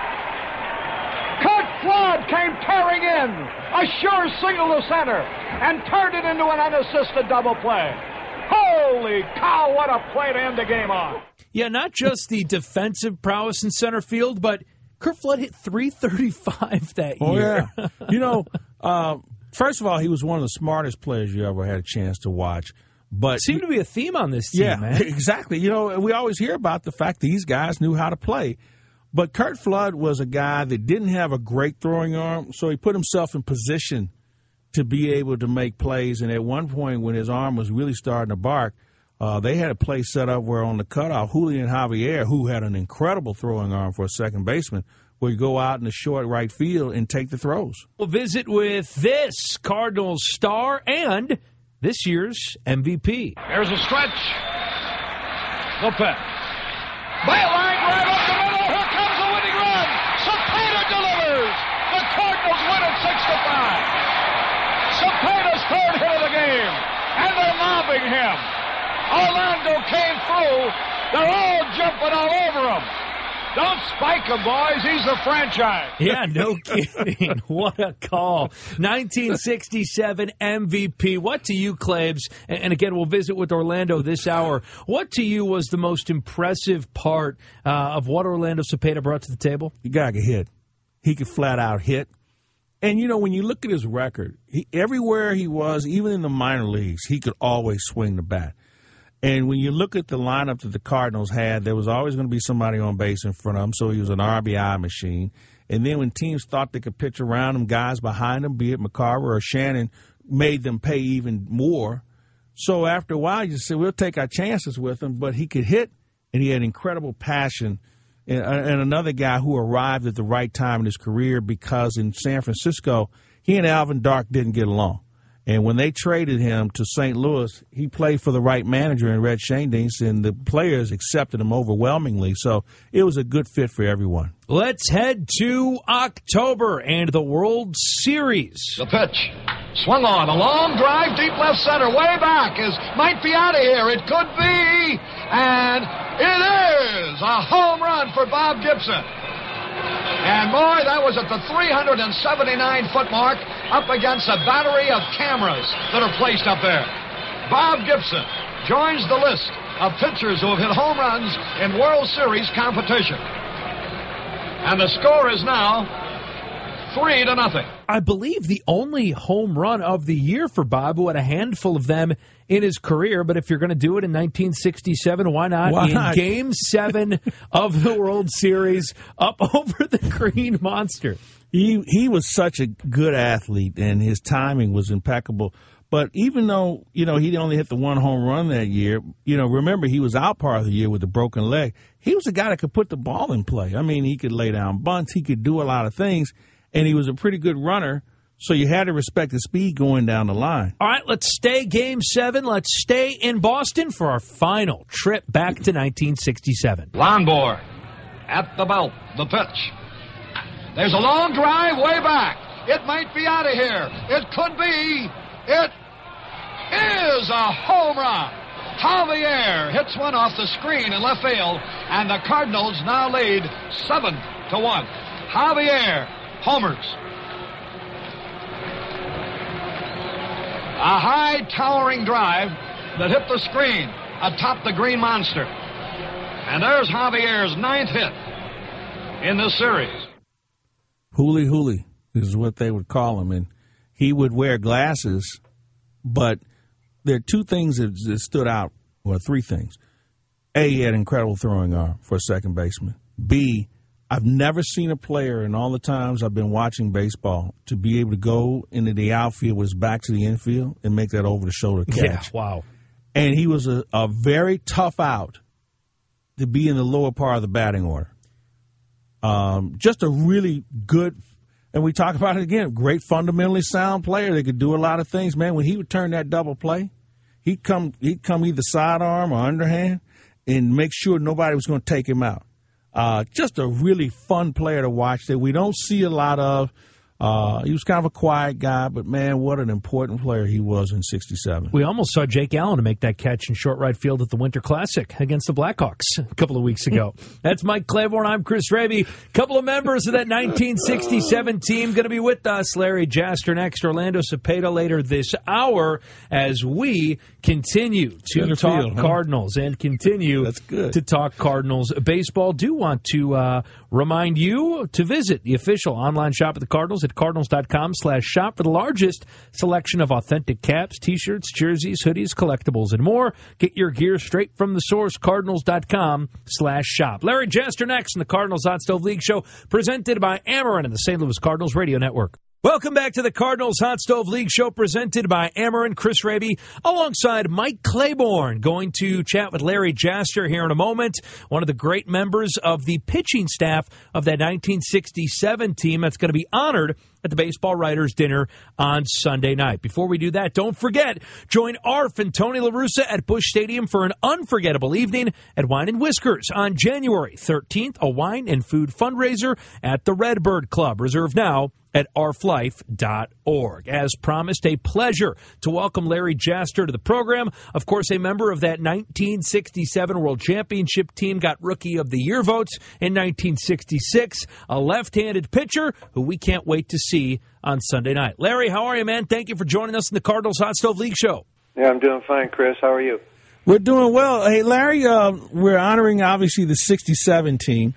Kurt Flood came tearing in, a sure single to center, and turned it into an unassisted double play. Holy cow, what a play to end the game on. Yeah, not just the defensive prowess in center field, but Kurt Flood hit three thirty-five that oh, year. Yeah. You know, uh, first of all, he was one of the smartest players you ever had a chance to watch. But seemed to be a theme on this team, yeah, man. Exactly. You know, we always hear about the fact these guys knew how to play. But Kurt Flood was a guy that didn't have a great throwing arm, so he put himself in position to be able to make plays. And at one point when his arm was really starting to bark, uh, they had a play set up where on the cutoff, Julian Javier, who had an incredible throwing arm for a second baseman, would go out in the short right field and take the throws. We'll visit with this Cardinals star and this year's M V P. Here's a stretch. The pitch. Bail line right up the middle. Here comes the winning run. Cepeda delivers. The Cardinals win it six to five. Cepeda's third hit of the game, and they're mobbing him. Orlando came through. They're all jumping all over him. Don't spike him, boys. He's the franchise. Yeah, no kidding. What a call. nineteen sixty-seven M V P. What to you, Claibs? And again, we'll visit with Orlando this hour. What to you was the most impressive part uh, of what Orlando Cepeda brought to the table? The guy could hit. He could flat out hit. And, you know, when you look at his record, he, everywhere he was, even in the minor leagues, he could always swing the bat. And when you look at the lineup that the Cardinals had, there was always going to be somebody on base in front of him, so he was an R B I machine. And then when teams thought they could pitch around him, guys behind him, be it McCarver or Shannon, made them pay even more. So after a while, you said, we'll take our chances with him. But he could hit, and he had incredible passion. And, and another guy who arrived at the right time in his career because in San Francisco, he and Alvin Dark didn't get along. And when they traded him to Saint Louis, he played for the right manager in Red Schoendienst, and the players accepted him overwhelmingly. So it was a good fit for everyone. Let's head to October and the World Series. The pitch. Swung on. A long drive deep left center. Way back. Is might be out of here. It could be. And it is a home run for Bob Gibson. And, boy, that was at the three hundred seventy-nine foot mark up against a battery of cameras that are placed up there. Bob Gibson joins the list of pitchers who have hit home runs in World Series competition. And the score is now three to nothing. I believe the only home run of the year for Bob, who had a handful of them in his career. But if you're going to do it in nineteen sixty-seven, why not? Why in not? Game seven of the World Series, up over the Green Monster. He he was such a good athlete, and his timing was impeccable. But even though, you know, he only hit the one home run that year, you know, remember he was out part of the year with a broken leg. He was a guy that could put the ball in play. I mean, he could lay down bunts. He could do a lot of things, and he was a pretty good runner. So you had to respect the speed going down the line. All right, let's stay Game seven. Let's stay in Boston for our final trip back to nineteen sixty-seven. Lonborg at the belt. The pitch. There's a long drive way back. It might be out of here. It could be. It is a home run. Javier hits one off the screen in left field, and the Cardinals now lead seven to one. Javier homers. A high towering drive that hit the screen atop the Green Monster. And there's Javier's ninth hit in this series. Hooly Hooly is what they would call him. And he would wear glasses, but there are two things that, that stood out, or three things. A, he had an incredible throwing arm for a second baseman. B, I've never seen a player in all the times I've been watching baseball to be able to go into the outfield with his back to the infield and make that over-the-shoulder catch. Yeah, wow. And he was a, a very tough out to be in the lower part of the batting order. Um, just a really good, and we talk about it again, great fundamentally sound player. They could do a lot of things, man. When he would turn that double play, he'd come, he'd come either sidearm or underhand and make sure nobody was going to take him out. Uh, just a really fun player to watch that we don't see a lot of. Uh, he was kind of a quiet guy, but, man, what an important player he was in sixty-seven. We almost saw Jake Allen make that catch in short right field at the Winter Classic against the Blackhawks a couple of weeks ago. That's Mike Claiborne. I'm Chris Raby. A couple of members of that nineteen sixty-seven team going to be with us. Larry Jaster next, Orlando Cepeda later this hour as we continue to Center talk field, huh? Cardinals and continue That's good. to talk Cardinals baseball. Do want to uh, remind you to visit the official online shop of the Cardinals at cardinals.com slash shop for the largest selection of authentic caps, T-shirts, jerseys, hoodies, collectibles, and more. Get your gear straight from the source, cardinals.com slash shop. Larry Jaster next in the Cardinals Hot Stove League Show, presented by Ameren and the Saint Louis Cardinals Radio Network. Welcome back to the Cardinals Hot Stove League Show, presented by Ameren. Chris Raby alongside Mike Claiborne, going to chat with Larry Jaster here in a moment, one of the great members of the pitching staff of that nineteen sixty-seven team that's going to be honored at the Baseball Writers Dinner on Sunday night. Before we do that, don't forget, join Arf and Tony La Russa at Busch Stadium for an unforgettable evening at Wine and Whiskers on January thirteenth, a wine and food fundraiser at the Redbird Club. Reserve now at arf life dot org. As promised, a pleasure to welcome Larry Jaster to the program. Of course, a member of that nineteen sixty-seven World Championship team, got Rookie of the Year votes in nineteen sixty-six, a left-handed pitcher who we can't wait to see on Sunday night. Larry, how are you, man? Thank you for joining us in the Cardinals Hot Stove League Show. Yeah, I'm doing fine, Chris. How are you? We're doing well. Hey, Larry, uh, we're honoring, obviously, the sixty-seven team.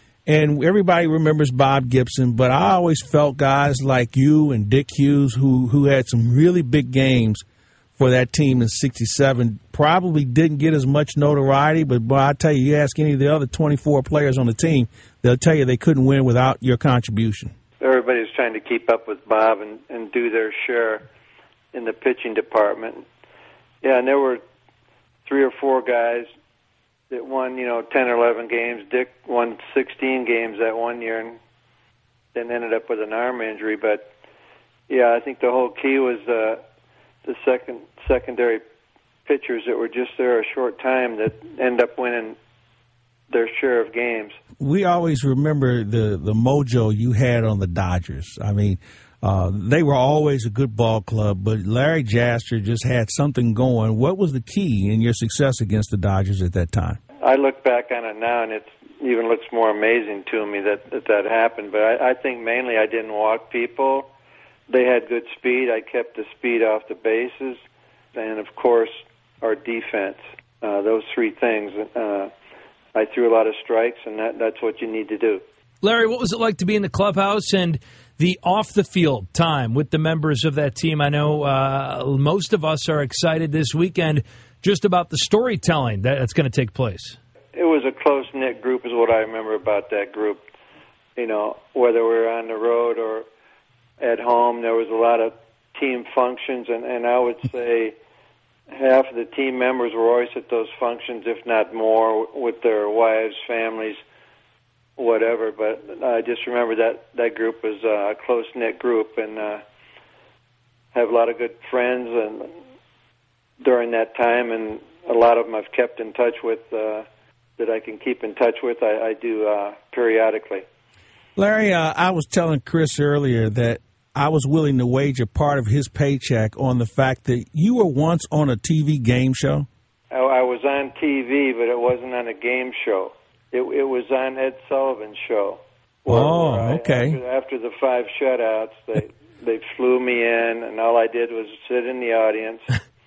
And everybody remembers Bob Gibson, but I always felt guys like you and Dick Hughes, who who had some really big games for that team in sixty-seven, probably didn't get as much notoriety. But, boy, I tell you, you ask any of the other twenty-four players on the team, they'll tell you they couldn't win without your contribution. Everybody's trying to keep up with Bob and, and do their share in the pitching department. Yeah, and there were three or four guys that won, you know, ten or eleven games. Dick won sixteen games that one year and then ended up with an arm injury. But, yeah, I think the whole key was uh, the second secondary pitchers that were just there a short time that end up winning their share of games. We always remember the, the mojo you had on the Dodgers. I mean, uh, they were always a good ball club, but Larry Jaster just had something going. What was the key in your success against the Dodgers at that time? I look back on it now, and it even looks more amazing to me that that, that happened. But I, I think mainly I didn't walk people. They had good speed. I kept the speed off the bases. And, of course, our defense. Uh, those three things. Uh, I threw a lot of strikes, and that, that's what you need to do. Larry, what was it like to be in the clubhouse and the off-the-field time with the members of that team? I know uh, most of us are excited this weekend just about the storytelling that's going to take place. It was a close-knit group is what I remember about that group. You know, whether we were on the road or at home, there was a lot of team functions, and, and I would say half of the team members were always at those functions, if not more, with their wives, families, whatever. But I just remember that that group was a close-knit group, and uh, have a lot of good friends and during that time, and a lot of them I've kept in touch with uh, that I can keep in touch with. I, I do uh, periodically. Larry, uh, I was telling Chris earlier that I was willing to wager part of his paycheck on the fact that you were once on a T V game show. I, I was on T V, but it wasn't on a game show. It, it was on Ed Sullivan's show. Where, oh, where I, okay. After, after the five shutouts, they they flew me in, and all I did was sit in the audience.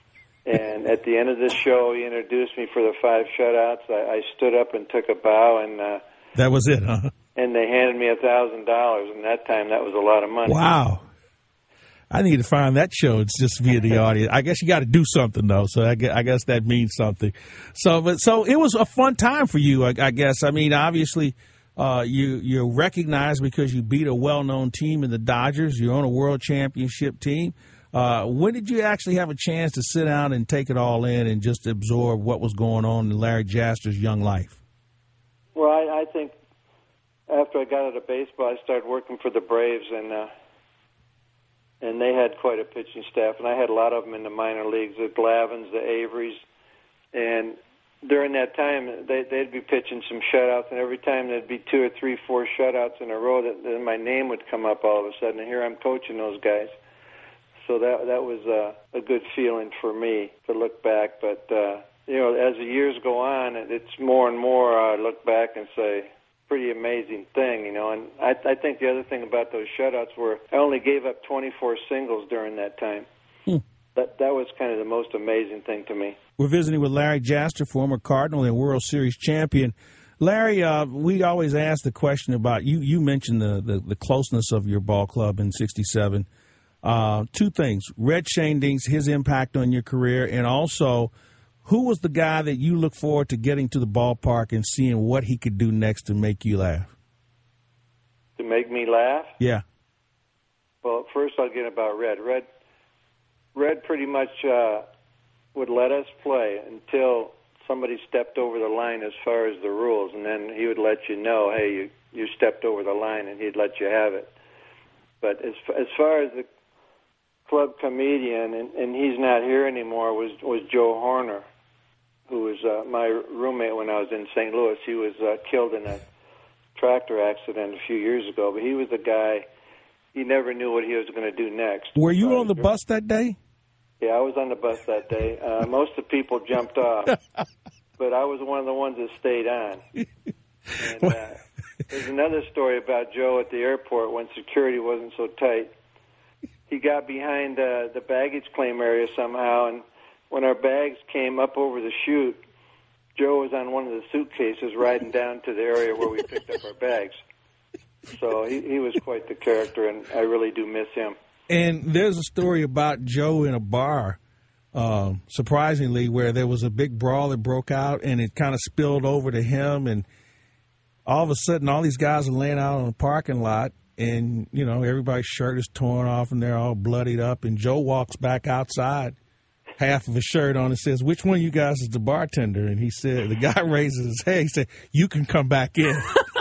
And at the end of the show, he introduced me for the five shutouts. I, I stood up and took a bow, and uh, that was it, huh? And they handed me a thousand dollars, and that time that was a lot of money. Wow. I need to find that show. It's just via the audio. I guess you got to do something though, so I guess, I guess that means something. So, but so it was a fun time for you, I, I guess. I mean, obviously, uh, you you're recognized because you beat a well-known team in the Dodgers. You're on a World Championship team. Uh, when did you actually have a chance to sit down and take it all in and just absorb what was going on in Larry Jaster's young life? Well, I, I think after I got out of baseball, I started working for the Braves, and uh, and they had quite a pitching staff, and I had a lot of them in the minor leagues, the Glavins, the Averys, and during that time, they, they'd be pitching some shutouts, and every time there'd be two or three, four shutouts in a row, that then my name would come up all of a sudden, and here I'm coaching those guys. So that that was uh, a good feeling for me to look back, but uh, you know, as the years go on, it's more and more I look back and say, pretty amazing thing, you know. And I, I think the other thing about those shutouts were I only gave up twenty-four singles during that time. Hmm. That that was kind of the most amazing thing to me. We're visiting with Larry Jaster, former Cardinal and World Series champion. Larry, uh, we always ask the question about you. You mentioned the, the, the closeness of your ball club in sixty-seven. Uh, two things: Red Schoendienst, his impact on your career, and also, who was the guy that you look forward to getting to the ballpark and seeing what he could do next to make you laugh? To make me laugh? Yeah. Well, first I'll get about Red. Red, Red pretty much uh, would let us play until somebody stepped over the line as far as the rules, and then he would let you know, hey, you, you stepped over the line, and he'd let you have it. But as as far as the club comedian, and, and he's not here anymore, was was Joe Horner, who was uh, my roommate when I was in Saint Louis. He was uh, killed in a tractor accident a few years ago, but he was a guy, he never knew what he was going to do next. Were you on the bus that day? Yeah, I was on the bus that day. Uh, most of the people jumped off, but I was one of the ones that stayed on. And, uh, there's another story about Joe at the airport when security wasn't so tight. He got behind uh, the baggage claim area somehow, and when our bags came up over the chute, Joe was on one of the suitcases riding down to the area where we picked up our bags. So he, he was quite the character, and I really do miss him. And there's a story about Joe in a bar, um, surprisingly, where there was a big brawl that broke out, and it kind of spilled over to him, and all of a sudden all these guys are laying out on the parking lot, and, you know, everybody's shirt is torn off and they're all bloodied up. And Joe walks back outside, half of his shirt on, and says, which one of you guys is the bartender? And he said, the guy raises his head. He said, you can come back in.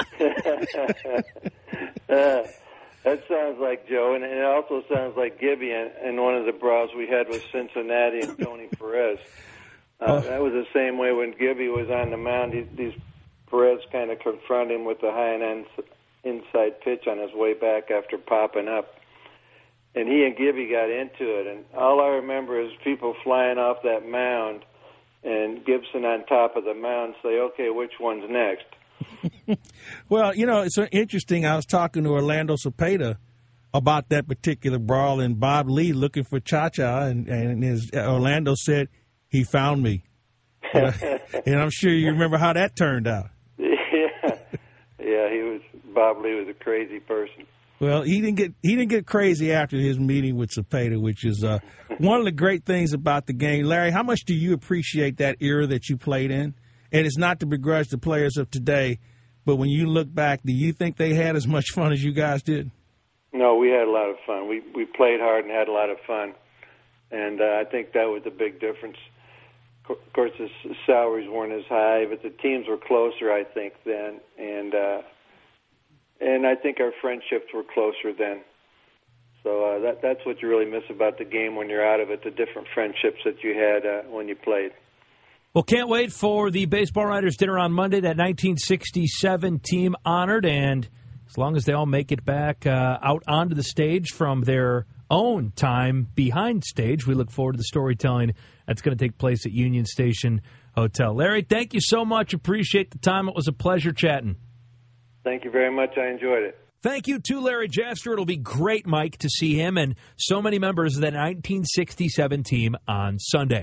uh, that sounds like Joe. And it also sounds like Gibby in one of the brawls we had with Cincinnati and Tony Perez. Uh, oh. That was the same way when Gibby was on the mound. These, these Perez kind of confronted him with the high and end inside pitch on his way back after popping up. And he and Gibby got into it. And all I remember is people flying off that mound and Gibson on top of the mound say, okay, which one's next? Well, you know, it's interesting. I was talking to Orlando Cepeda about that particular brawl, and Bob Lee looking for Cha-Cha, and, and his, Orlando said, he found me. And I'm sure you remember how that turned out. Yeah, yeah, he was. Bob Lee was a crazy person. Well, he didn't get he didn't get crazy after his meeting with Cepeda, which is uh, one of the great things about the game. Larry, how much do you appreciate that era that you played in? And it's not to begrudge the players of today, but when you look back, do you think they had as much fun as you guys did? No, we had a lot of fun. We we played hard and had a lot of fun, and uh, I think that was the big difference. Of course, the salaries weren't as high, but the teams were closer, I think, then, and uh, and I think our friendships were closer then. So uh, that that's what you really miss about the game when you're out of it, the different friendships that you had uh, when you played. Well, can't wait for the Baseball Writers Dinner on Monday, that nineteen sixty-seven team honored, and as long as they all make it back uh, out onto the stage from their own time behind stage, we look forward to the storytelling that's going to take place at Union Station Hotel. Larry, thank you so much. Appreciate the time. It was a pleasure chatting. Thank you very much. I enjoyed it. Thank you to Larry Jaster. It'll be great, Mike, to see him and so many members of that nineteen sixty-seven team on Sunday.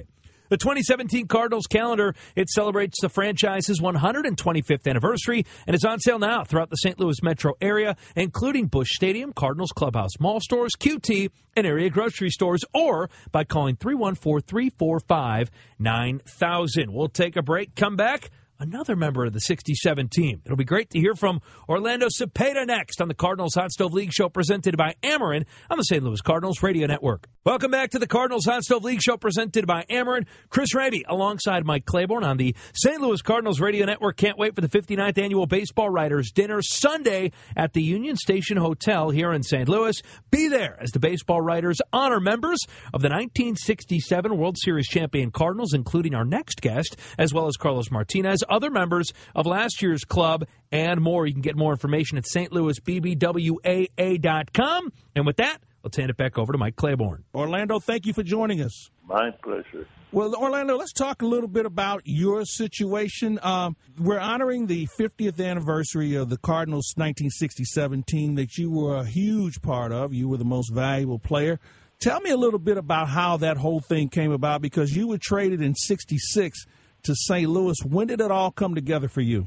The twenty seventeen Cardinals calendar, it celebrates the franchise's one hundred twenty-fifth anniversary and is on sale now throughout the Saint Louis metro area, including Busch Stadium, Cardinals Clubhouse Mall stores, Q T, and area grocery stores, or by calling three one four, three four five, nine thousand. We'll take a break, come back. Another member of the sixty-seven team. It'll be great to hear from Orlando Cepeda next on the Cardinals Hot Stove League Show presented by Ameren on the Saint Louis Cardinals Radio Network. Welcome back to the Cardinals Hot Stove League Show presented by Ameren. Chris Raby alongside Mike Claiborne on the Saint Louis Cardinals Radio Network. Can't wait for the fifty-ninth Annual Baseball Writers Dinner Sunday at the Union Station Hotel here in Saint Louis. Be there as the baseball writers honor members of the nineteen sixty-seven World Series champion Cardinals, including our next guest, as well as Carlos Martinez, other members of last year's club, and more. You can get more information at S Louis B B W A A dot com. And with that, let's hand it back over to Mike Claiborne. Orlando, thank you for joining us. My pleasure. Well, Orlando, let's talk a little bit about your situation. Um, we're honoring the fiftieth anniversary of the Cardinals' nineteen sixty-seven team that you were a huge part of. You were the most valuable player. Tell me a little bit about how that whole thing came about, because you were traded in sixty-six to Saint Louis. When did it all come together for you?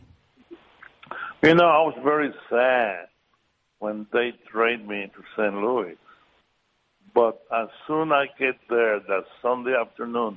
You know, I was very sad when they traded me to Saint Louis. But as soon as I get there that Sunday afternoon,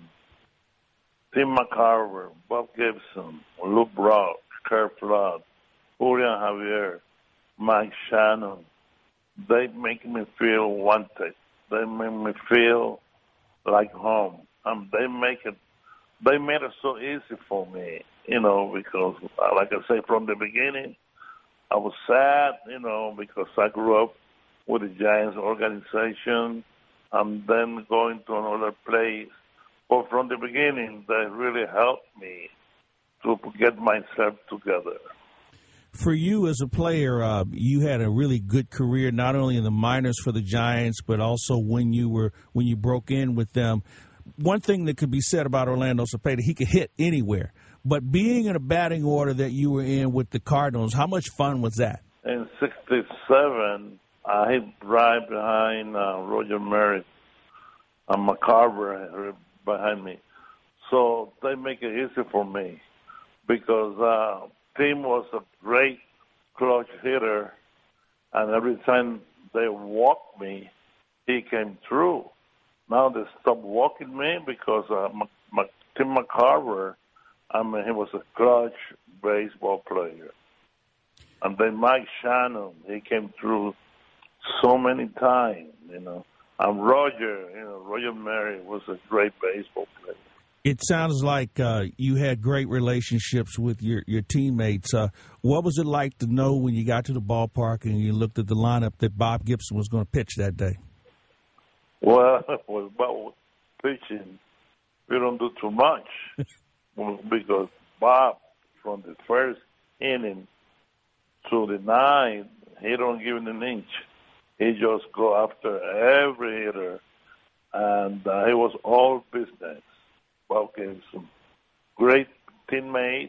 Tim McCarver, Bob Gibson, Luke Brock, Kurt Flood, Julian Javier, Mike Shannon, they make me feel wanted. They make me feel like home. Um, they make it. They made it so easy for me, you know, because, like I say, from the beginning, I was sad, you know, because I grew up with the Giants organization and then going to another place. But from the beginning, they really helped me to get myself together. For you as a player, uh, you had a really good career, not only in the minors for the Giants, but also when you were when you broke in with them. One thing that could be said about Orlando Cepeda, he could hit anywhere. But being in a batting order that you were in with the Cardinals, how much fun was that? In sixty-seven, I hit right behind uh, Roger Merritt and McCarver behind me. So they make it easy for me because uh, Tim was a great clutch hitter, and every time they walked me, he came through. Now they stopped walking me because uh, M- M- Tim McCarver, I mean, he was a clutch baseball player. And then Mike Shannon, he came through so many times, you know. And Roger, you know, Roger Mary was a great baseball player. It sounds like uh, you had great relationships with your, your teammates. Uh, what was it like to know when you got to the ballpark and you looked at the lineup that Bob Gibson was going to pitch that day? Well, about pitching, we don't do too much because Bob, from the first inning to the ninth, he don't give an inch. He just go after every hitter, and uh, he was all business. Bob Gibson, great teammate,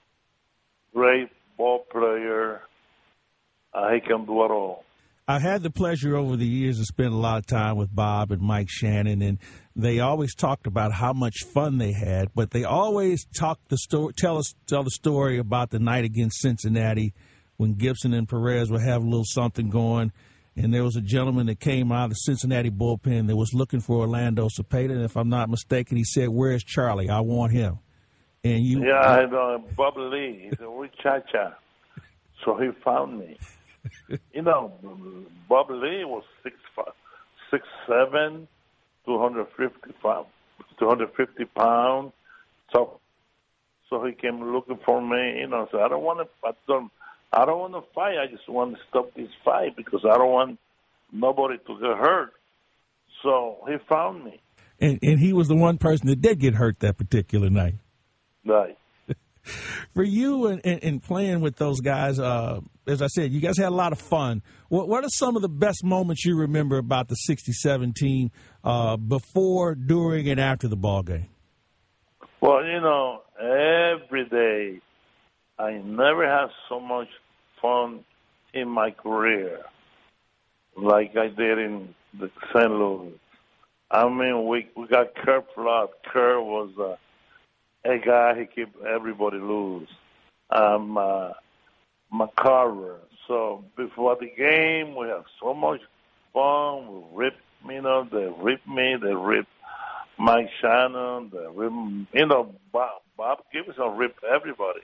great ball player. Uh, he can do it all. I had the pleasure over the years to spend a lot of time with Bob and Mike Shannon, and they always talked about how much fun they had. But they always talked the story, tell us, tell the story about the night against Cincinnati when Gibson and Perez would have a little something going, and there was a gentleman that came out of the Cincinnati bullpen that was looking for Orlando Cepeda, and if I'm not mistaken, he said, "Where's Charlie? I want him." And you, yeah, I know Bob Lee. He said, "We cha-cha," so he found me. You know, Bob Lee was six five, six seven, two hundred fifty pounds, two hundred fifty pounds. So, so he came looking for me. You know, so I don't want to. I don't. I don't want to fight. I just want to stop this fight because I don't want nobody to get hurt. So he found me. And, and he was the one person that did get hurt that particular night. Right. For you and, and, and playing with those guys, uh, as I said, you guys had a lot of fun. What, what are some of the best moments you remember about the sixty-seven team uh, before, during, and after the ball game? Well, you know, every day I never had so much fun in my career like I did in the Saint Louis. I mean, we we got Kerr Flood. Kerr was uh, a guy who kept everybody loose. Um, uh, McCarver. So before the game, we have so much fun. We rip, you know, they rip me, they rip Mike Shannon, they rip, you know, Bob, Bob Gibson rip everybody.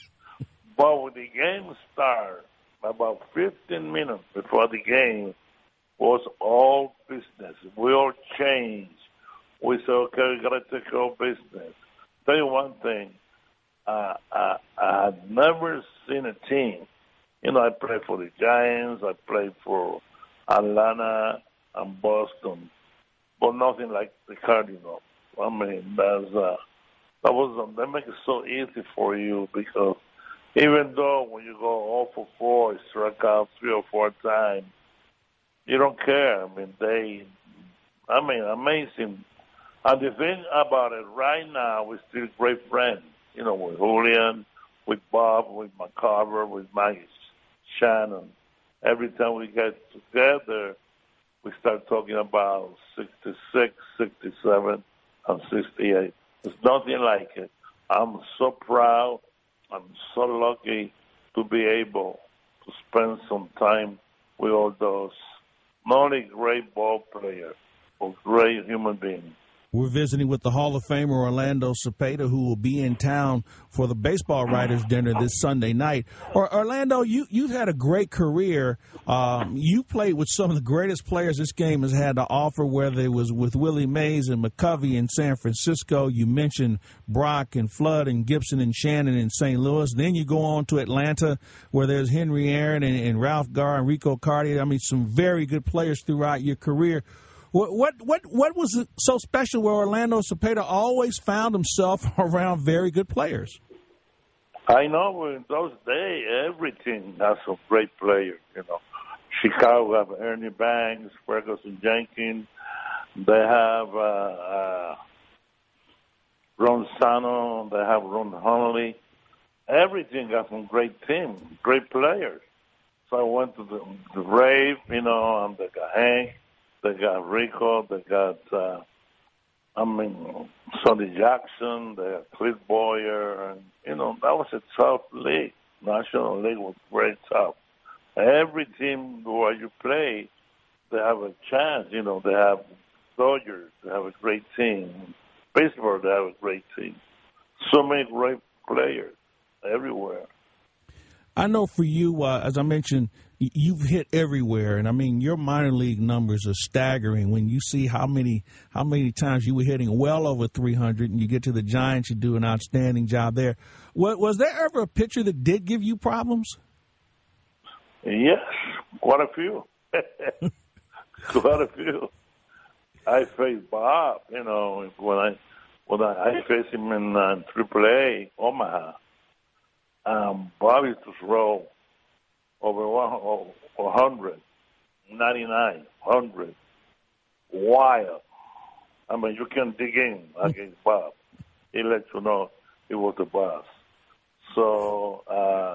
But when the game started, about fifteen minutes before the game, was all business. We all changed. We said, okay, we got to take care of business. Tell you one thing, uh, I, I had never seen a team. You know, I played for the Giants, I played for Atlanta and Boston, but nothing like the Cardinals. I mean, that's, uh, that was, that makes it so easy for you because even though when you go all for four, you struck out three or four times, you don't care. I mean, they, I mean, amazing. And the thing about it, right now, we're still great friends. You know, with Julian, with Bob, with McCarver, with Mike Shannon. Every time we get together, we start talking about sixty-six, sixty-seven, and sixty-eight. There's nothing like it. I'm so proud. I'm so lucky to be able to spend some time with all those not only great ball players, but great human beings. We're visiting with the Hall of Famer Orlando Cepeda, who will be in town for the Baseball Writers Dinner this Sunday night. Or, Orlando, you, you've had a great career. Um, you played with some of the greatest players this game has had to offer, whether it was with Willie Mays and McCovey in San Francisco. You mentioned Brock and Flood and Gibson and Shannon in Saint Louis. Then you go on to Atlanta, where there's Henry Aaron and, and Ralph Garr and Rico Cartier. I mean, some very good players throughout your career. What what what what was so special where Orlando Cepeda always found himself around very good players? I know in those days, every team has some great players. You know, Chicago have Ernie Banks, Ferguson Jenkins. They have uh, uh, Ron Sano. They have Ron Hunley. Every team got some great teams, great players. So I went to the, the Rave, you know, and they got Hank. They got Rico, they got, uh, I mean, Sonny Jackson, they got Cliff Boyer, and, you know, that was a tough league. National League was very tough. Every team where you play, they have a chance, you know, they have Dodgers, they have a great team. Baseball, they have a great team. So many great players everywhere. I know for you, uh, as I mentioned, you've hit everywhere, and I mean your minor league numbers are staggering. When you see how many how many times you were hitting well over three hundred, and you get to the Giants, you do an outstanding job there. Was, was there ever a pitcher that did give you problems? Yes, quite a few, quite a few. I faced Bob, you know, when I when I, I faced him in uh, Triple A, Omaha. Um, Bob used to throw over one hundred, ninety-nine, one hundred, wild. I mean, you can dig in against Bob. He lets you know he was the boss. So, uh,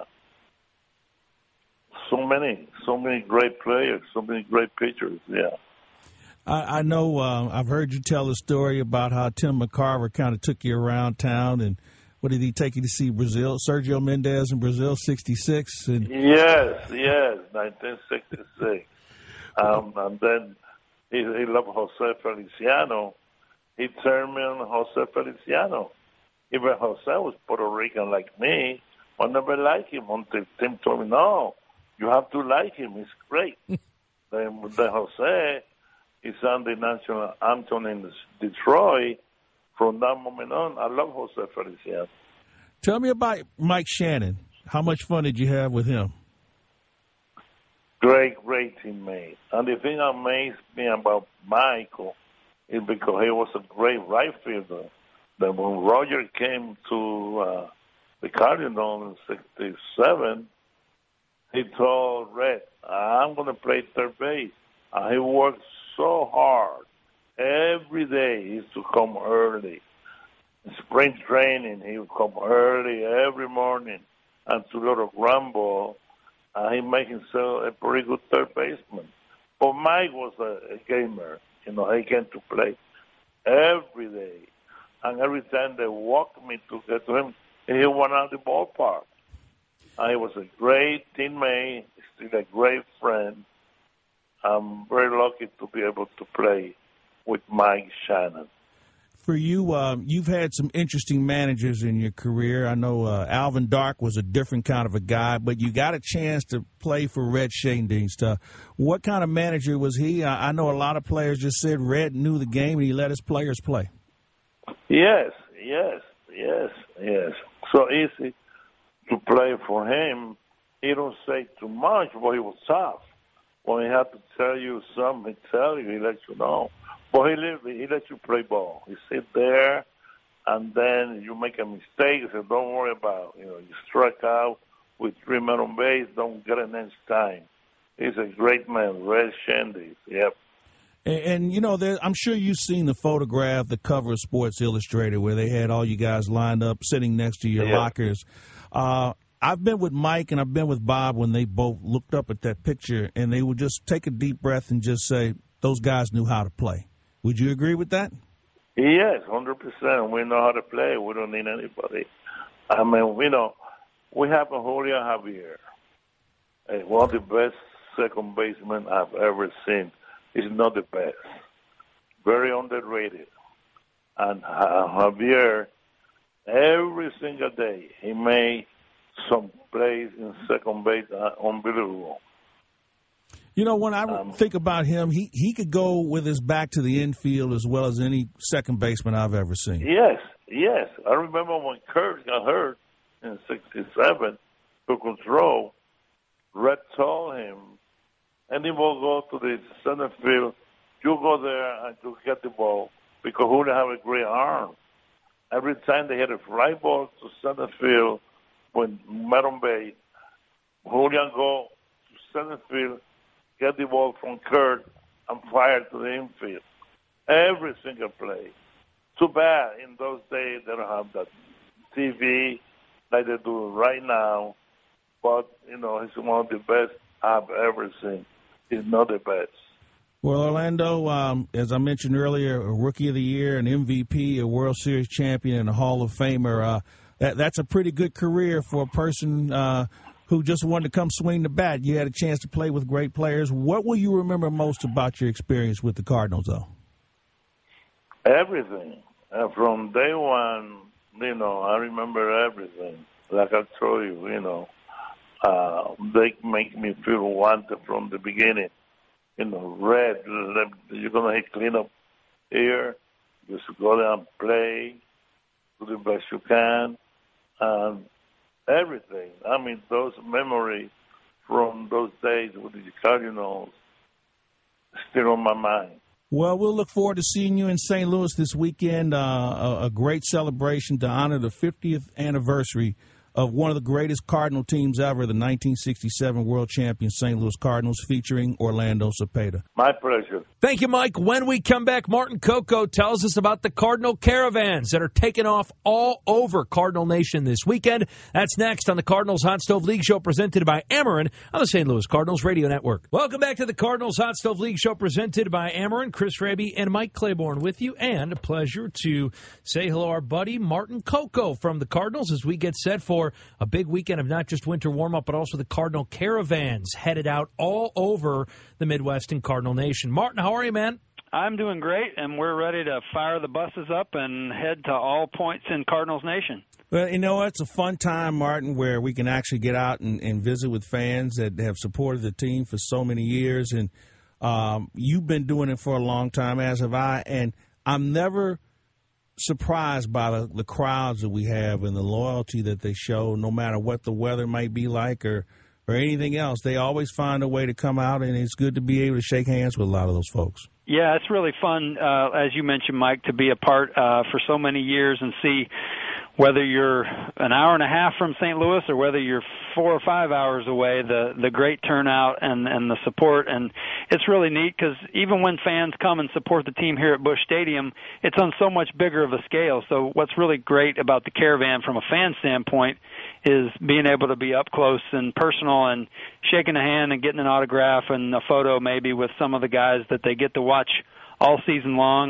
so many, so many great players, so many great pitchers, yeah. I, I know uh, I've heard you tell a story about how Tim McCarver kind of took you around town, and what did he take you to see? Brazil, Sergio Mendes in Brazil, sixty-six? And yes, yes, nineteen sixty-six. Um, and then he, he loved Jose Feliciano. He turned me on Jose Feliciano. Even Jose was Puerto Rican like me. I never liked him until Tim told me, no, you have to like him. He's great. then, then Jose, he sang the national anthem in Detroit. From that moment on, I love Jose Feliciano. Tell me about Mike Shannon. How much fun did you have with him? Great, great teammate. And the thing that amazed me about Michael is because he was a great right fielder. That when Roger came to uh, the Cardinals in sixty-seven, he told Red, I'm going to play third base. And he worked so hard. Every day he used to come early. In spring training, he would come early every morning and to go to Rumble, and he made himself a pretty good third baseman. But Mike was a, a gamer. You know, he came to play. every day. And every time they walked me to get to him, he went out the ballpark. And he was a great teammate, still a great friend. I'm very lucky to be able to play with Mike Shannon. For you, uh, you've had some interesting managers in your career. I know uh, Alvin Dark was a different kind of a guy, but you got a chance to play for Red Schoendienst. Uh, what kind of manager was he? I, I know a lot of players just said Red knew the game and he let his players play. Yes, yes, yes, yes. So easy to play for him. He don't say too much, but he was tough. When he had to tell you something, he tell you, he let you know. But he let, he let you play ball. He sit there, and then you make a mistake, he said, don't worry about it. You know, you strike out with three men on base, don't get it next time. He's a great man, Red Schoendienst, yep. And, and you know, there, I'm sure you've seen the photograph, the cover of Sports Illustrated, where they had all you guys lined up, sitting next to your yeah. lockers. Uh, I've been with Mike and I've been with Bob when they both looked up at that picture, and they would just take a deep breath and just say, those guys knew how to play. Would you agree with that? Yes, one hundred percent. We know how to play. We don't need anybody. I mean, you know, we have a Julian Javier, one of the best second basemen I've ever seen. He's not the best. Very underrated. And uh, Javier, every single day, he made some plays in second base uh, unbelievable. You know, when I um, think about him, he, he could go with his back to the infield as well as any second baseman I've ever seen. Yes, yes. I remember when Kurt got hurt in sixty-seven to control, Red told him, and he will go to the center field, you go there and you get the ball because Julio have a great arm. Every time they hit a fly ball to center field when Madam Bay, Julian go to center field, get the ball from Kurt and fire to the infield. Every single play. Too bad in those days they don't have that T V like they do right now. But, you know, he's one of the best I've ever seen. He's not the best. Well, Orlando, um, as I mentioned earlier, a Rookie of the Year, an M V P, a World Series champion, and a Hall of Famer. Uh, that, that's a pretty good career for a person uh, who just wanted to come swing the bat. You had a chance to play with great players. What will you remember most about your experience with the Cardinals, though? Everything. Uh, from day one, you know, I remember everything. Like I told you, you know, uh, they make me feel wanted from the beginning. You know, Red, you're going to hit clean up here. Just go there and play, do the best you can, and everything. I mean, those memories from those days with the Cardinals still on my mind. Well, we'll look forward to seeing you in Saint Louis this weekend. Uh, a, a great celebration to honor the fiftieth anniversary of one of the greatest Cardinal teams ever, the nineteen sixty-seven World Champion Saint Louis Cardinals, featuring Orlando Cepeda. My pleasure. Thank you, Mike. When we come back, Martin Coco tells us about the Cardinal caravans that are taking off all over Cardinal Nation this weekend. That's next on the Cardinals Hot Stove League Show, presented by Ameren on the Saint Louis Cardinals Radio Network. Welcome back to the Cardinals Hot Stove League Show, presented by Ameren. Chris Raby and Mike Claiborne with you, and a pleasure to say hello to our buddy Martin Coco from the Cardinals as we get set for a big weekend of not just winter warm-up, but also the Cardinal caravans headed out all over the Midwest and Cardinal Nation. Martin, how are you, man? I'm doing great, and we're ready to fire the buses up and head to all points in Cardinals Nation. Well, you know what? It's a fun time, Martin, where we can actually get out and, and visit with fans that have supported the team for so many years. And um, you've been doing it for a long time, as have I. And I'm never surprised by the, the crowds that we have and the loyalty that they show, no matter what the weather might be like or, or anything else. They always find a way to come out, and it's good to be able to shake hands with a lot of those folks. Yeah, it's really fun, uh, as you mentioned, Mike, to be a part uh, for so many years and see whether you're an hour and a half from Saint Louis or whether you're four or five hours away, the, the great turnout and, and the support. And it's really neat because even when fans come and support the team here at Busch Stadium, it's on so much bigger of a scale. So what's really great about the caravan from a fan standpoint is being able to be up close and personal and shaking a hand and getting an autograph and a photo maybe with some of the guys that they get to watch all season long.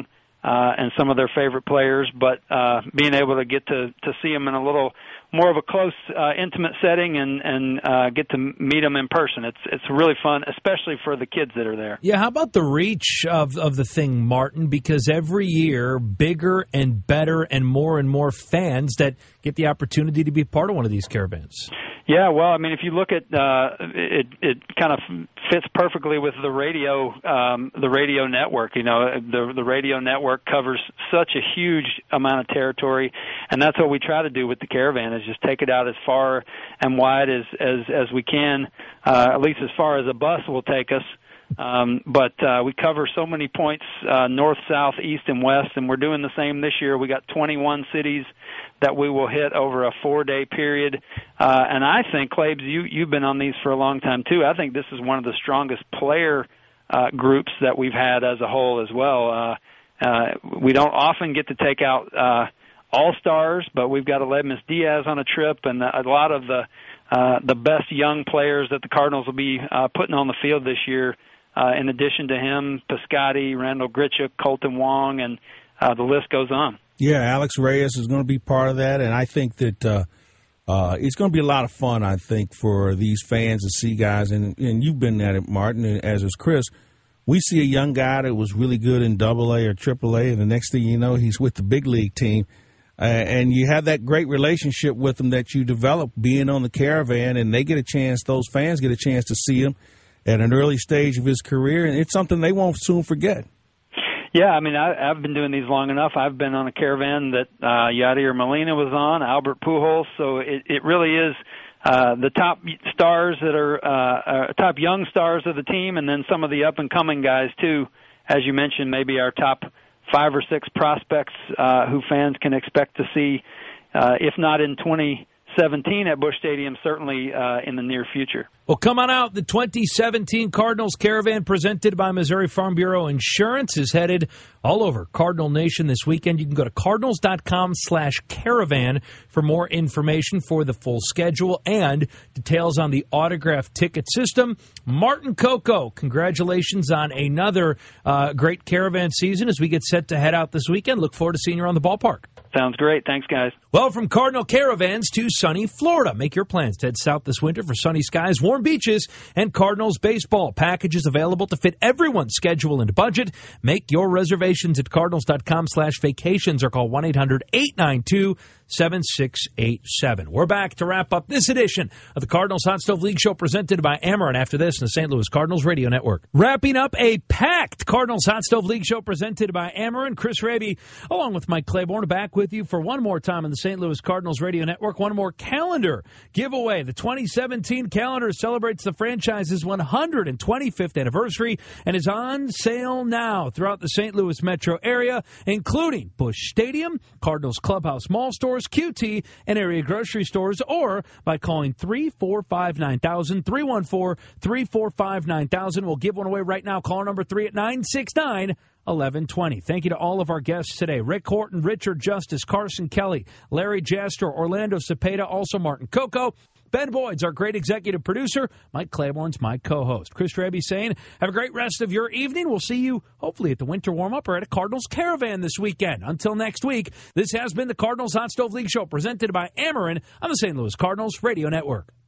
uh, and some of their favorite players, but uh, being able to get to, to see them in a little more of a close, uh, intimate setting and, and uh, get to meet them in person. It's it's really fun, especially for the kids that are there. Yeah, how about the reach of, of the thing, Martin? Because every year, bigger and better and more and more fans that get the opportunity to be part of one of these caravans. Yeah, well, I mean, if you look at uh, it, it kind of fits perfectly with the radio, um, the radio network. You know, the the radio network covers such a huge amount of territory, and that's what we try to do with the caravan is just take it out as far and wide as as as we can, uh, at least as far as a bus will take us. Um, but uh, we cover so many points, uh, north, south, east, and west, and we're doing the same this year. We got twenty-one cities that we will hit over a four-day period. Uh, and I think, Claibs, you, you've been on these for a long time, too. I think this is one of the strongest player uh, groups that we've had as a whole as well. Uh, uh, we don't often get to take out uh, all-stars, but we've got Aledmus Diaz on a trip, and a lot of the uh, the best young players that the Cardinals will be uh, putting on the field this year. Uh, in addition to him, Piscotti, Randall Grichuk, Colton Wong, and uh, the list goes on. Yeah, Alex Reyes is going to be part of that, and I think that uh, uh, it's going to be a lot of fun, I think, for these fans to see guys, and, and you've been at it, Martin, and as is Chris. We see a young guy that was really good in double A or triple A, and the next thing you know, he's with the big league team, uh, and you have that great relationship with them that you develop being on the caravan, and they get a chance, those fans get a chance to see him at an early stage of his career, and it's something they won't soon forget. Yeah, I mean, I, I've been doing these long enough. I've been on a caravan that uh, Yadier Molina was on, Albert Pujols, so it, it really is uh, the top stars that are uh, uh, top young stars of the team, and then some of the up-and-coming guys, too. As you mentioned, maybe our top five or six prospects uh, who fans can expect to see, uh, if not in twenty seventeen at Busch Stadium, certainly uh, in the near future. Well, come on out. The twenty seventeen Cardinals Caravan presented by Missouri Farm Bureau Insurance is headed all over Cardinal Nation this weekend. You can go to cardinals.com slash caravan for more information for the full schedule and details on the autograph ticket system. Martin Coco, congratulations on another uh, great caravan season as we get set to head out this weekend. Look forward to seeing you around the ballpark. Sounds great. Thanks, guys. Well, from Cardinal Caravans to sunny Florida. Make your plans to head south this winter for sunny skies, warm beaches, and Cardinals baseball. Packages available to fit everyone's schedule and budget. Make your reservations at cardinals.com slash vacations or call one eight hundred eight nine two seven six eight seven. We're back to wrap up this edition of the Cardinals Hot Stove League Show presented by Ameren after this in the Saint Louis Cardinals Radio Network. Wrapping up a packed Cardinals Hot Stove League Show presented by Ameren. Chris Raby, along with Mike Claiborne, back with you for one more time in the Saint Louis Cardinals Radio Network. One more calendar giveaway. The twenty seventeen calendar celebrates the franchise's one hundred twenty-fifth anniversary and is on sale now throughout the Saint Louis metro area, including Busch Stadium, Cardinals Clubhouse Mall stores, Q T, and area grocery stores, or by calling three four five nine thousand, three one four, three four five nine thousand. We'll give one away right now. Call number three at nine six nine, eleven twenty. Thank you to all of our guests today. Rick Horton, Richard Justice, Carson Kelly, Larry Jastrow, Orlando Cepeda, also Martin Coco. Ben Boyd's our great executive producer. Mike Claiborne's my co-host. Chris Raby saying, have a great rest of your evening. We'll see you hopefully at the winter warm-up or at a Cardinals Caravan this weekend. Until next week, this has been the Cardinals Hot Stove League Show presented by Ameren on the Saint Louis Cardinals Radio Network.